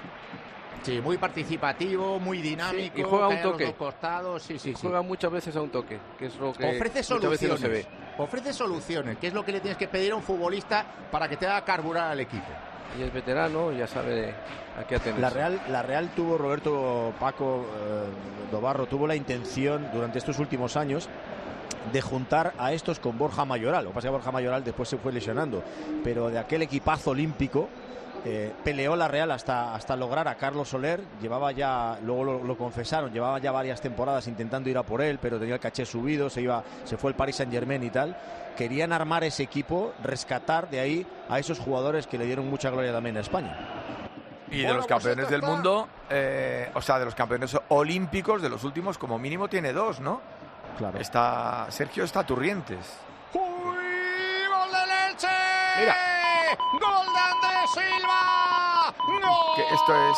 Sí, muy participativo, muy dinámico. Sí, y juega a un toque. Los costados, Juega muchas veces a un toque, que es lo que ofrece muchas veces no se ve. Ofrece soluciones, que es lo que le tienes que pedir a un futbolista para que te haga carburar al equipo. Y es veterano, ya sabe a qué atenerse. La Real tuvo, Roberto, Paco, Dobarro, tuvo la intención durante estos últimos años de juntar a estos con Borja Mayoral. Lo que pasa es que Borja Mayoral después se fue lesionando, pero de aquel equipazo olímpico peleó la Real hasta lograr a Carlos Soler. Llevaba ya, luego lo confesaron, llevaba ya varias temporadas intentando ir a por él, pero tenía el caché subido, se fue el Paris Saint-Germain y tal. Querían armar ese equipo, rescatar de ahí a esos jugadores que le dieron mucha gloria también a España. Y de los campeones del mundo, de los campeones olímpicos, de los últimos, como mínimo tiene 2, ¿no? Claro. Sergio está Turrientes. ¡Uy! ¡Gol del Elche! Mira. ¡Gol de Andrés Silva! ¡Gol! Que esto es...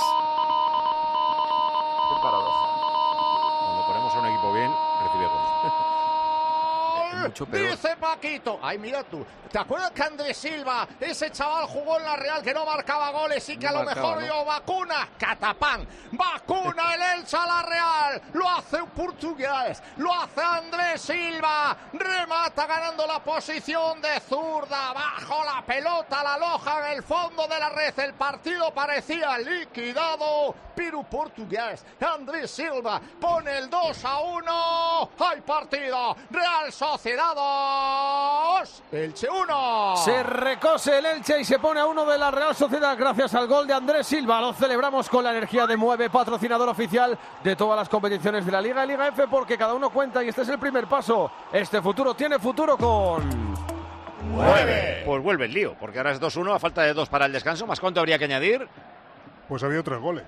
Qué paradoja. Cuando ponemos a un equipo bien, recibe goles. Mucho peor. Dice Paquito, ay mira tú, ¿te acuerdas que Andrés Silva, ese chaval jugó en la Real que no marcaba goles y que a lo mejor dio vacuna? Catapán, vacuna el Elche a la Real, lo hace un portugués, lo hace Andrés Silva, remata ganando la posición de zurda, bajo la pelota, la aloja en el fondo de la red, el partido parecía liquidado, pero portugués, Andrés Silva pone el 2-1, hay partido, Real Sociedad 2, Elche 1. Se recose el Elche y se pone a 1 de la Real Sociedad gracias al gol de Andrés Silva. Lo celebramos con la energía de Mueve, patrocinador oficial de todas las competiciones de la Liga y Liga F, porque cada uno cuenta y este es el primer paso. Este futuro tiene futuro con... ¡Mueve! Pues vuelve el lío, porque ahora es 2-1 a falta de 2 para el descanso. ¿Más cuánto habría que añadir? Pues ha habido 3 goles.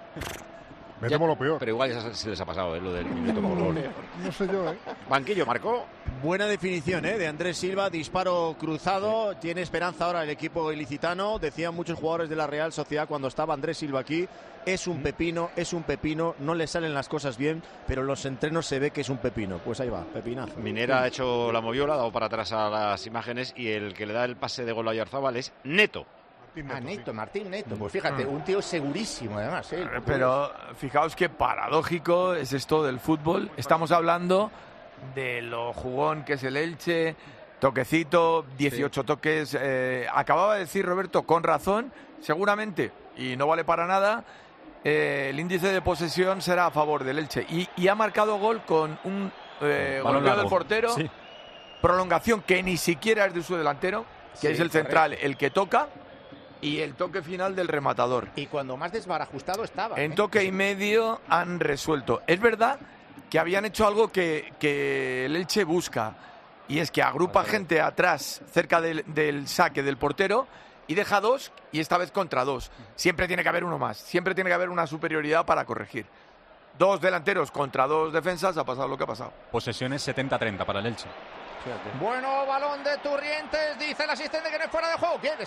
Me temo lo peor. Pero igual ya se les ha pasado lo del minuto por gol. No sé yo, Banquillo marcó. Buena definición de Andrés Silva, disparo cruzado, tiene esperanza ahora el equipo ilicitano. Decían muchos jugadores de la Real Sociedad cuando estaba Andrés Silva aquí, es un pepino, no le salen las cosas bien, pero en los entrenos se ve que es un pepino. Pues ahí va, pepinazo. Minera ha hecho la moviola, ha dado para atrás a las imágenes y el que le da el pase de gol a Oyarzábal es Neto. Martín Neto, pues fíjate, un tío segurísimo además. Pero fijaos qué paradójico es esto del fútbol. Estamos hablando de lo jugón que es el Elche, toquecito, 18 toques. Acababa de decir Roberto, con razón, seguramente, y no vale para nada, el índice de posesión será a favor del Elche. Y ha marcado gol con un golpeo del portero, sí. Prolongación que ni siquiera es de su delantero, que es el central, el que toca. Y el toque final del rematador. Y cuando más desbarajustado estaba. En toque y medio han resuelto. Es verdad que habían hecho algo que el Elche busca. Y es que agrupa gente atrás, cerca del saque del portero, y deja 2, y esta vez contra 2. Siempre tiene que haber uno más. Siempre tiene que haber una superioridad para corregir. 2 delanteros contra 2 defensas, ha pasado lo que ha pasado. Posesiones 70-30 para el Elche. Bueno, balón de Turrientes, dice el asistente que no es fuera de juego. Guedes,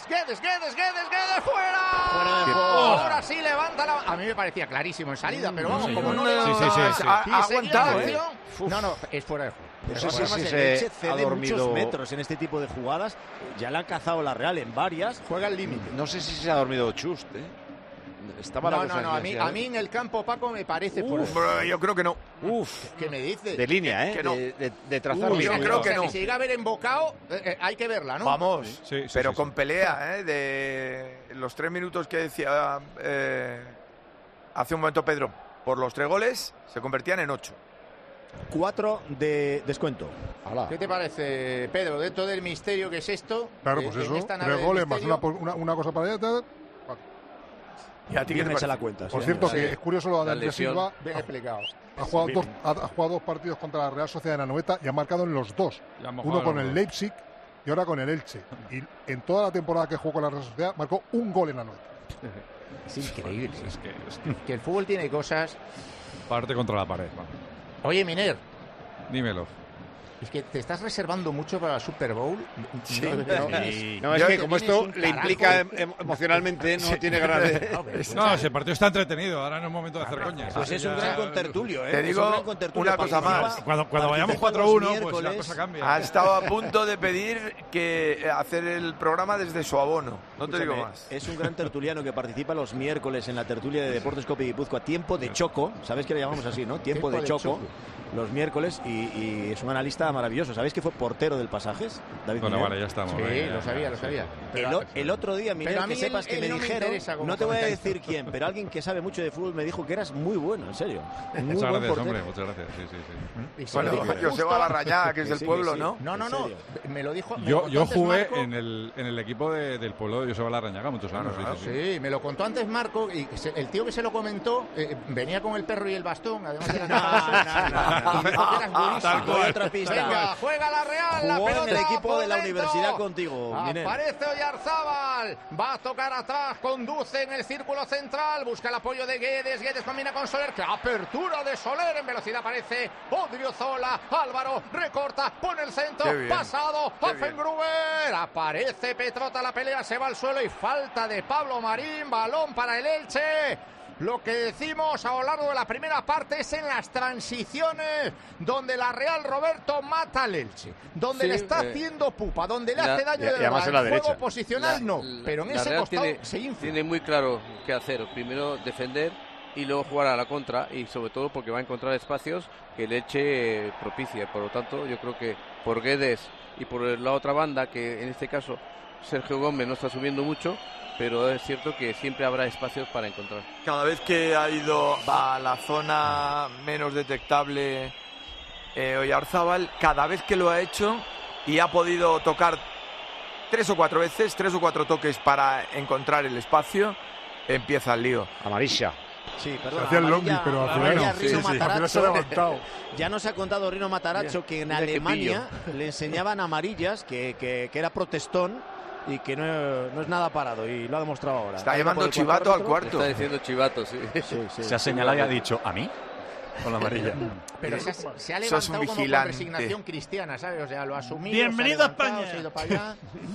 fuera. Ahora sí levanta la... A mí me parecía clarísimo en salida, pero vamos, como no levanta... Sí. Ha aguantado, ¿eh? No, es fuera de juego. Pero el Elche cede muchos metros en este tipo de jugadas. Ya la ha cazado la Real en varias. Juega al límite. No sé si se ha dormido Chust, ¿eh? Estaba No, a mí en el campo, Paco, me parece yo creo que no. ¿Qué me dice? De línea, ¿eh? Que no. De trazar yo creo que no. Que si llega a ver embocado, hay que verla, ¿no? Vamos, pero con pelea, ¿eh? De los 3 minutos que decía hace un momento Pedro, por los 3 goles, se convertían en 8. 4 de descuento. ¿Qué te parece, Pedro, dentro del misterio que es esto? Claro, pues eso, 3 goles más una cosa para allá. ¿Y a ti qué te parece? la cuenta. Por cierto, que es curioso lo de Andrés Silva. Bien explicado. Ha jugado 2 partidos contra la Real Sociedad de Anoeta y ha marcado en los 2. Uno con el Leipzig y ahora con el Elche. Y en toda la temporada que jugó con la Real Sociedad marcó 1 gol en Anoeta. Es increíble. Es que el fútbol tiene cosas... Parte contra la pared. Oye, Miner. Dímelo. Es que te estás reservando mucho para el Super Bowl. No, es que como esto le implica emocionalmente, no tiene ganas de... No, ese partido está entretenido. Ahora no es momento de hacer coñas. Pues es un gran contertulio, ¿eh? Te digo una cosa más. Cuando vayamos 4-1, pues la cosa cambia. Ha estado a punto de pedir que hacer el programa desde su abono. No te digo más. Es un gran tertuliano que participa los miércoles en la tertulia de Deportes Cope Guipúzcoa. Tiempo de Choco. ¿Sabes que le llamamos así, no? Tiempo de Choco. Los miércoles y es un analista maravilloso. ¿Sabéis que fue portero del Pasajes? David Bueno, Miner. vale, ya estamos. Sí, lo sabía. El otro día, Miner, que sepas que me dijeron, no te voy a decir quién, pero alguien que sabe mucho de fútbol me dijo que eras muy bueno, en serio. Muchas gracias, hombre, muchas gracias. Sí. Bueno, Joseba Larrañaga, que es del pueblo, ¿no? No. Me lo dijo. Yo jugué en el equipo del pueblo de Joseba Larrañaga muchos años. Sí, me lo contó antes Marco y el tío que se lo comentó venía con el perro y el bastón, además de No. Tal cual. Otra pista. Venga, juega la Real, la pelota en el equipo de la dentro. universidad contigo. Aparece Oyarzábal, va a tocar atrás, conduce en el círculo central, busca el apoyo de Guedes combina con Soler, que apertura de Soler, en velocidad aparece Odriozola, Álvaro, recorta, pone el centro, pasado, Affengruber, aparece Petrota, la pelea se va al suelo y falta de Pablo Marín, balón para el Elche. Lo que decimos a lo largo de la primera parte es en las transiciones donde la Real, Roberto, mata al Elche, donde le está haciendo pupa, donde le hace daño de verdad. El juego posicional pero en ese costado se infla. Tiene muy claro qué hacer. Primero defender y luego jugar a la contra, y sobre todo porque va a encontrar espacios que el Elche propicia. Por lo tanto, yo creo que por Guedes y por la otra banda, que en este caso Sergio Gómez no está subiendo mucho, pero es cierto que siempre habrá espacios para encontrar. Cada vez que ha ido a la zona menos detectable Oyarzábal, cada vez que lo ha hecho y ha podido tocar 3 o 4 veces, 3 o 4 toques para encontrar el espacio, empieza el lío. Amarilla. Sí, perdón. Hacía el longhi, pero al final no. Rino Al final se ha levantado. Ya nos ha contado Rino Matarazzo que en Alemania le enseñaban amarillas, que era protestón y que no es nada parado, y lo ha demostrado ahora. Está llamando chivato al cuarto. Está diciendo chivato, sí. Se ha señalado y ha dicho, ¿a mí? Con la amarilla. Pero se ha levantado como con resignación cristiana, ¿sabes? O sea, lo ha asumido. Bienvenido a España. Se ha ido para allá.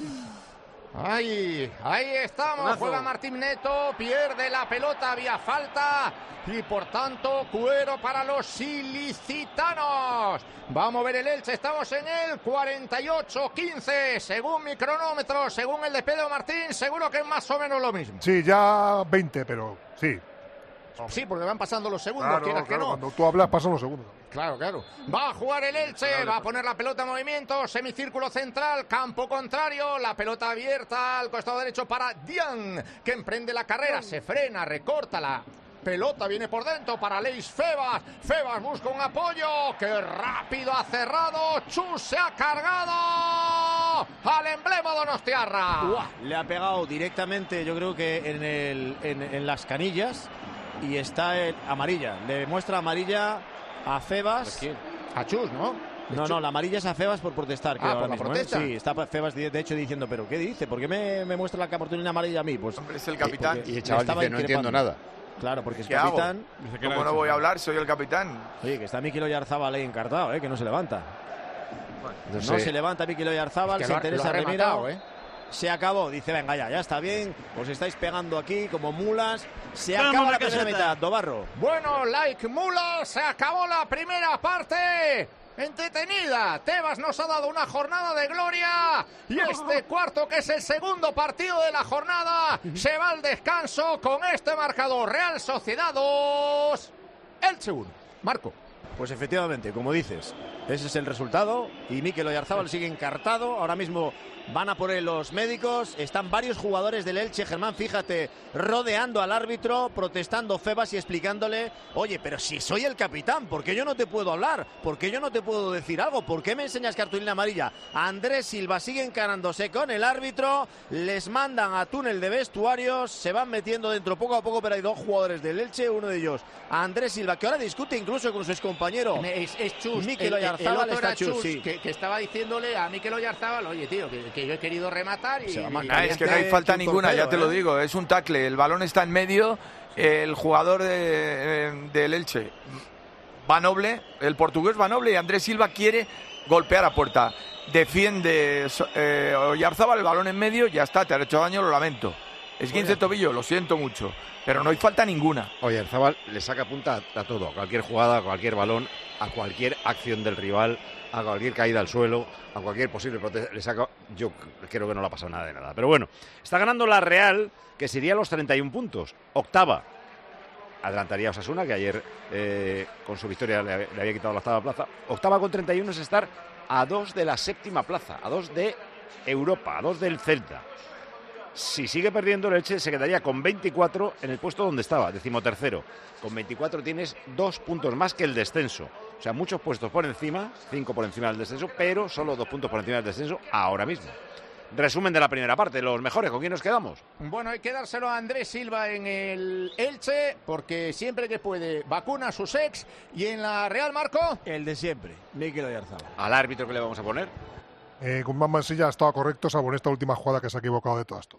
Ahí estamos, juega Martín Neto, pierde la pelota, había falta y por tanto cuero para los ilicitanos. Va a mover el Elche, estamos en el 48-15, según mi cronómetro, según el de Pedro Martín, seguro que es más o menos lo mismo. Sí, ya 20, pero sí. Sí, porque van pasando los segundos, Claro, quieras que no. cuando tú hablas pasan los segundos. Claro. Va a jugar el Elche, va a poner la pelota en movimiento, semicírculo central, campo contrario, la pelota abierta al costado derecho para Dian, que emprende la carrera, se frena, recorta la pelota, viene por dentro para Leis Febas. Febas busca un apoyo, que rápido ha cerrado, Chus se ha cargado al emblema donostiarra. Le ha pegado directamente, yo creo que en las canillas, y está amarilla. Le muestra amarilla a Febas. ¿A quién? A Chus, ¿no? No, la amarilla es a Febas por protestar. ¿por la protesta? Sí, está Febas de hecho diciendo, ¿pero qué dice? ¿Por qué me muestra la cartulina amarilla a mí? Pues hombre, es el capitán. Y el chaval dice, no entiendo nada. Claro, porque es ¿Qué capitán. hago? ¿Cómo no voy a hablar? Soy el capitán. Oye, que está Mikel Oyarzábal ahí encartado, que no se levanta. No se levanta Mikel Oyarzábal, se interesa Remiro. Se acabó, dice, venga ya está bien, os estáis pegando aquí como mulas. Se acaba la primera mitad, Dobarro. Bueno, like mulas, se acabó la primera parte. Entretenida. Tebas nos ha dado una jornada de gloria. Y este cuarto, que es el segundo partido de la jornada, se va al descanso con este marcador. Real Sociedad 2, Elche 1. Marco. Pues efectivamente, como dices, ese es el resultado. Y Mikel Oyarzábal sigue encartado. Ahora mismo van a por él los médicos. Están varios jugadores del Elche, Germán, fíjate, rodeando al árbitro, protestando Febas y explicándole: oye, pero si soy el capitán, ¿por qué yo no te puedo hablar? ¿Por qué yo no te puedo decir algo? ¿Por qué me enseñas cartulina amarilla? Andrés Silva sigue encarándose con el árbitro. Les mandan a túnel de vestuarios. Se van metiendo dentro poco a poco, pero hay dos jugadores del Elche. Uno de ellos, Andrés Silva, que ahora discute incluso con su excompañero. Es Chus. Mikel Oyarzábal. Está Chus, sí. que estaba diciéndole a Mikel Oyarzábal: oye, tío, que yo he querido rematar. Y es que no hay falta ninguna, ya te lo digo. Es un tackle, el balón está en medio. El jugador del Elche, Vanoble, el portugués Vanoble, y Andrés Silva quiere golpear a puerta. Defiende Oyarzábal, el balón en medio, ya está, te ha hecho daño, lo lamento. Esguince tobillo, lo siento mucho, pero no hay falta ninguna. Oyarzábal le saca punta a todo, a cualquier jugada, a cualquier balón, a cualquier acción del rival, a cualquier caída al suelo, a cualquier posible protesta. Le saca, yo creo que no le ha pasado nada de nada. Pero bueno, está ganando la Real, que sería los 31 puntos. Octava. Adelantaría a Osasuna, que ayer con su victoria le había quitado la octava plaza. Octava con 31 es estar a 2 de la séptima plaza, a 2 de Europa, a 2 del Celta. Si sigue perdiendo, el Elche se quedaría con 24 en el puesto donde estaba, 13º. Con 24 tienes 2 puntos más que el descenso. O sea, muchos puestos por encima, 5 por encima del descenso, pero solo 2 puntos por encima del descenso ahora mismo. Resumen de la primera parte, los mejores, ¿con quién nos quedamos? Bueno, hay que dárselo a Andrés Silva en el Elche, porque siempre que puede vacuna a sus ex. Y en la Real, Marco, el de siempre, Mikel Oyarzábal. ¿Al árbitro que le vamos a poner? Guzmán Mansilla ha estado correcto, salvo en esta última jugada que se ha equivocado de todas.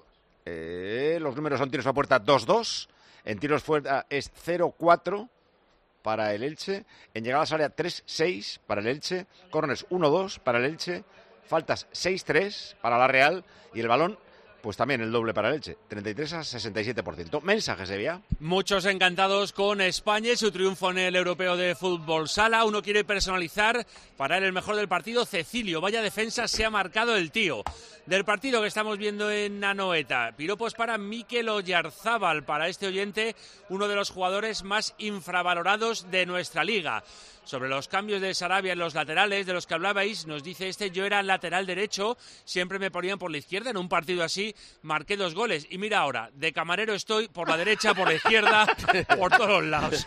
Los números son tiros a puerta 2-2, en tiros fuera es 0-4 para el Elche, en llegadas al área 3-6 para el Elche, córneres 1-2 para el Elche, faltas 6-3 para la Real y el balón, pues también el doble para el Elche, 33 a 67%. Mensajes, Sevilla. Muchos encantados con España y su triunfo en el Europeo de Fútbol Sala. Uno quiere personalizar para él el mejor del partido, Cecilio. Vaya defensa se ha marcado el tío. Del partido que estamos viendo en Anoeta, piropos para Mikel Oyarzábal, para este oyente, uno de los jugadores más infravalorados de nuestra liga. Sobre los cambios de Sarabia en los laterales de los que hablabais, nos dice yo era lateral derecho, siempre me ponían por la izquierda, en un partido así marqué 2 goles y mira ahora, de camarero estoy por la derecha, por la izquierda, por todos los lados.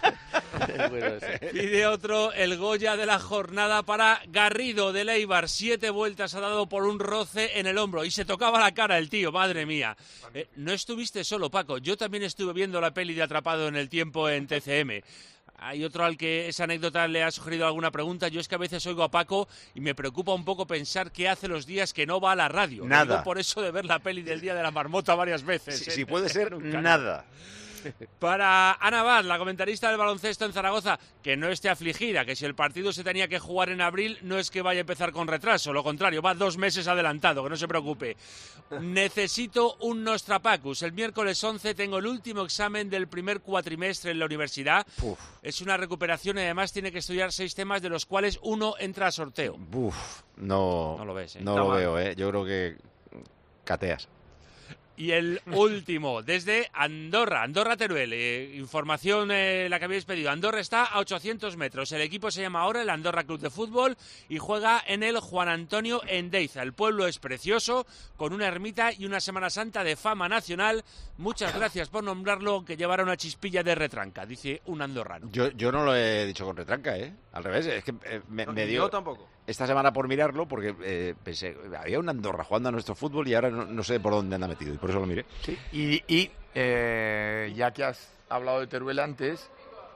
Y de otro, el Goya de la jornada para Garrido del Eibar, 7 vueltas ha dado por un roce en el hombro y se tocaba la cara el tío, madre mía. No estuviste solo, Paco, yo también estuve viendo la peli de Atrapado en el Tiempo en TCM. Hay otro al que esa anécdota le ha sugerido alguna pregunta. Yo es que a veces oigo a Paco y me preocupa un poco pensar qué hace los días que no va a la radio. Nada. Digo por eso de ver la peli del Día de la Marmota varias veces. Si puede ser, nada. Para Ana Abad, la comentarista del baloncesto en Zaragoza, que no esté afligida, que si el partido se tenía que jugar en abril, no es que vaya a empezar con retraso, lo contrario, va 2 meses adelantado, que no se preocupe. Necesito un Nostrapacus. El miércoles 11 tengo el último examen del primer cuatrimestre en la universidad. Es una recuperación y además tiene que estudiar 6 temas, de los cuales uno entra a sorteo. No lo ves, no lo veo, yo creo que cateas. Y el último, desde Andorra, Teruel, información la que habéis pedido. Andorra está a 800 metros. El equipo se llama ahora el Andorra Club de Fútbol y juega en el Juan Antonio Endeiza. El pueblo es precioso, con una ermita y una Semana Santa de fama nacional. Muchas gracias por nombrarlo, que llevará una chispilla de retranca, dice un andorrano. Yo no lo he dicho con retranca, al revés, es que me dio... Yo tampoco. Esta semana por mirarlo, porque pensé, había un Andorra jugando a nuestro fútbol y ahora no sé por dónde anda metido, y por eso lo miré. Sí, y ya que has hablado de Teruel antes,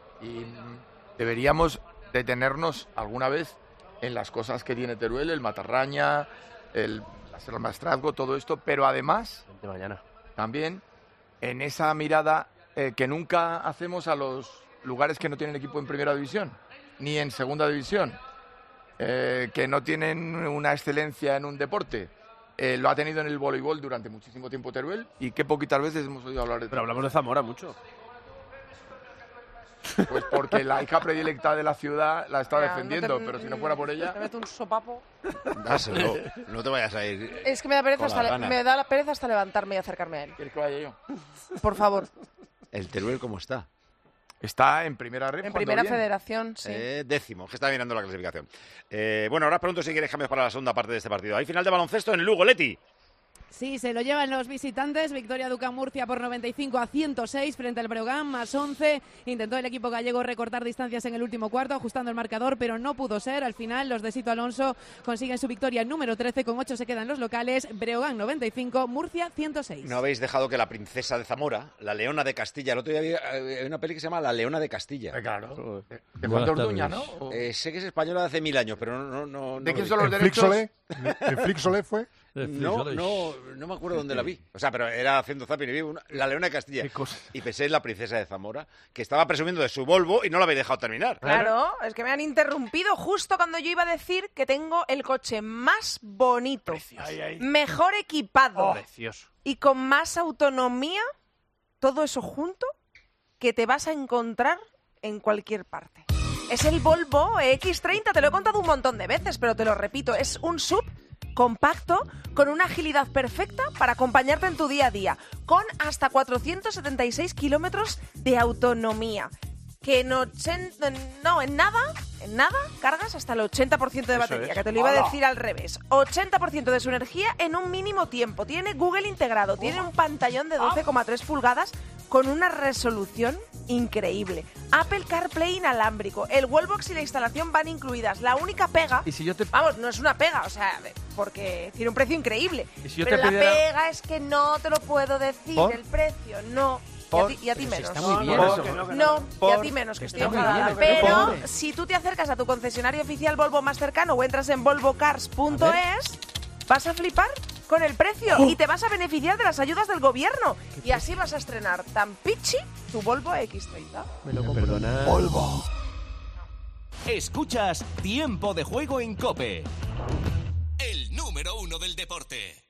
deberíamos detenernos alguna vez en las cosas que tiene Teruel, el Matarraña, el Maestrazgo, todo esto, pero además, también en esa mirada que nunca hacemos a los lugares que no tienen equipo en primera división, ni en segunda división. que no tienen una excelencia en un deporte. Lo ha tenido en el voleibol durante muchísimo tiempo Teruel y qué poquitas veces hemos oído hablar de Pero hablamos de Zamora mucho. Pues porque la hija predilecta de la ciudad la está Ya, defendiendo, no te- pero si no fuera por ella... Te meto un sopapo. Dáselo, no te vayas a ir. Es que me da pereza, con las ganas. me da la pereza hasta levantarme y acercarme a él. ¿Quieres que vaya yo? Por favor. ¿El Teruel cómo está? Está en primera red. En primera federación, sí. Décimo, que está mirando la clasificación. Bueno, ahora os pregunto si queréis cambios para la segunda parte de este partido. Hay final de baloncesto en el Lugo, Leti. Sí, se lo llevan los visitantes. Victoria Duca Murcia por 95-106 frente al Breogán, más 11. Intentó el equipo gallego recortar distancias en el último cuarto, ajustando el marcador, pero no pudo ser. Al final, los de Sito Alonso consiguen su victoria número 13. Con 8 se quedan los locales. Breogán 95, Murcia 106. No habéis dejado que la princesa de Zamora, la Leona de Castilla, el otro día había una peli que se llama La Leona de Castilla. Claro. De Juan de Orduña, ¿no? sé que es española de hace 1000 años, pero no. ¿De quién no- son los ¿En derechos? Flixolé? ¿En Flixolé fue? No me acuerdo dónde la vi. O sea, pero era haciendo zapping y vi La Leona de Castilla. Y pensé en la princesa de Zamora, que estaba presumiendo de su Volvo y no la habéis dejado terminar. Claro, es que me han interrumpido justo cuando yo iba a decir que tengo el coche más bonito, mejor equipado Precioso. y con más autonomía, todo eso junto, que te vas a encontrar en cualquier parte. Es el Volvo X30, te lo he contado un montón de veces, pero te lo repito, es un SUV compacto, con una agilidad perfecta para acompañarte en tu día a día, con hasta 476 kilómetros de autonomía. Que en nada cargas hasta el 80% de batería, es. que te lo iba a ¡Hala! decir al revés. 80% de su energía en un mínimo tiempo. Tiene Google integrado, tiene un pantallón de 12,3 pulgadas con una resolución increíble. Apple CarPlay inalámbrico, el wallbox y la instalación van incluidas. La única pega, Y si yo te... vamos, no es una pega, o sea, porque tiene un precio increíble. ¿Y si yo pero te la pidiera- pega es que no te lo puedo decir, ¿Por? el precio, no. ¿Por? Y a ti menos. está muy bien No, eso. No, y a ¿Por? ti menos, que estoy Está muy enfadada. bien, Pero pobre. si tú te acercas a tu concesionario oficial Volvo más cercano o entras en volvocars.es, vas a flipar con el precio y te vas a beneficiar de las ayudas del gobierno. Y así vas a estrenar tan pichi tu Volvo X30. Me lo perdona. Volvo. Escuchas Tiempo de Juego en COPE. El número 1 del deporte.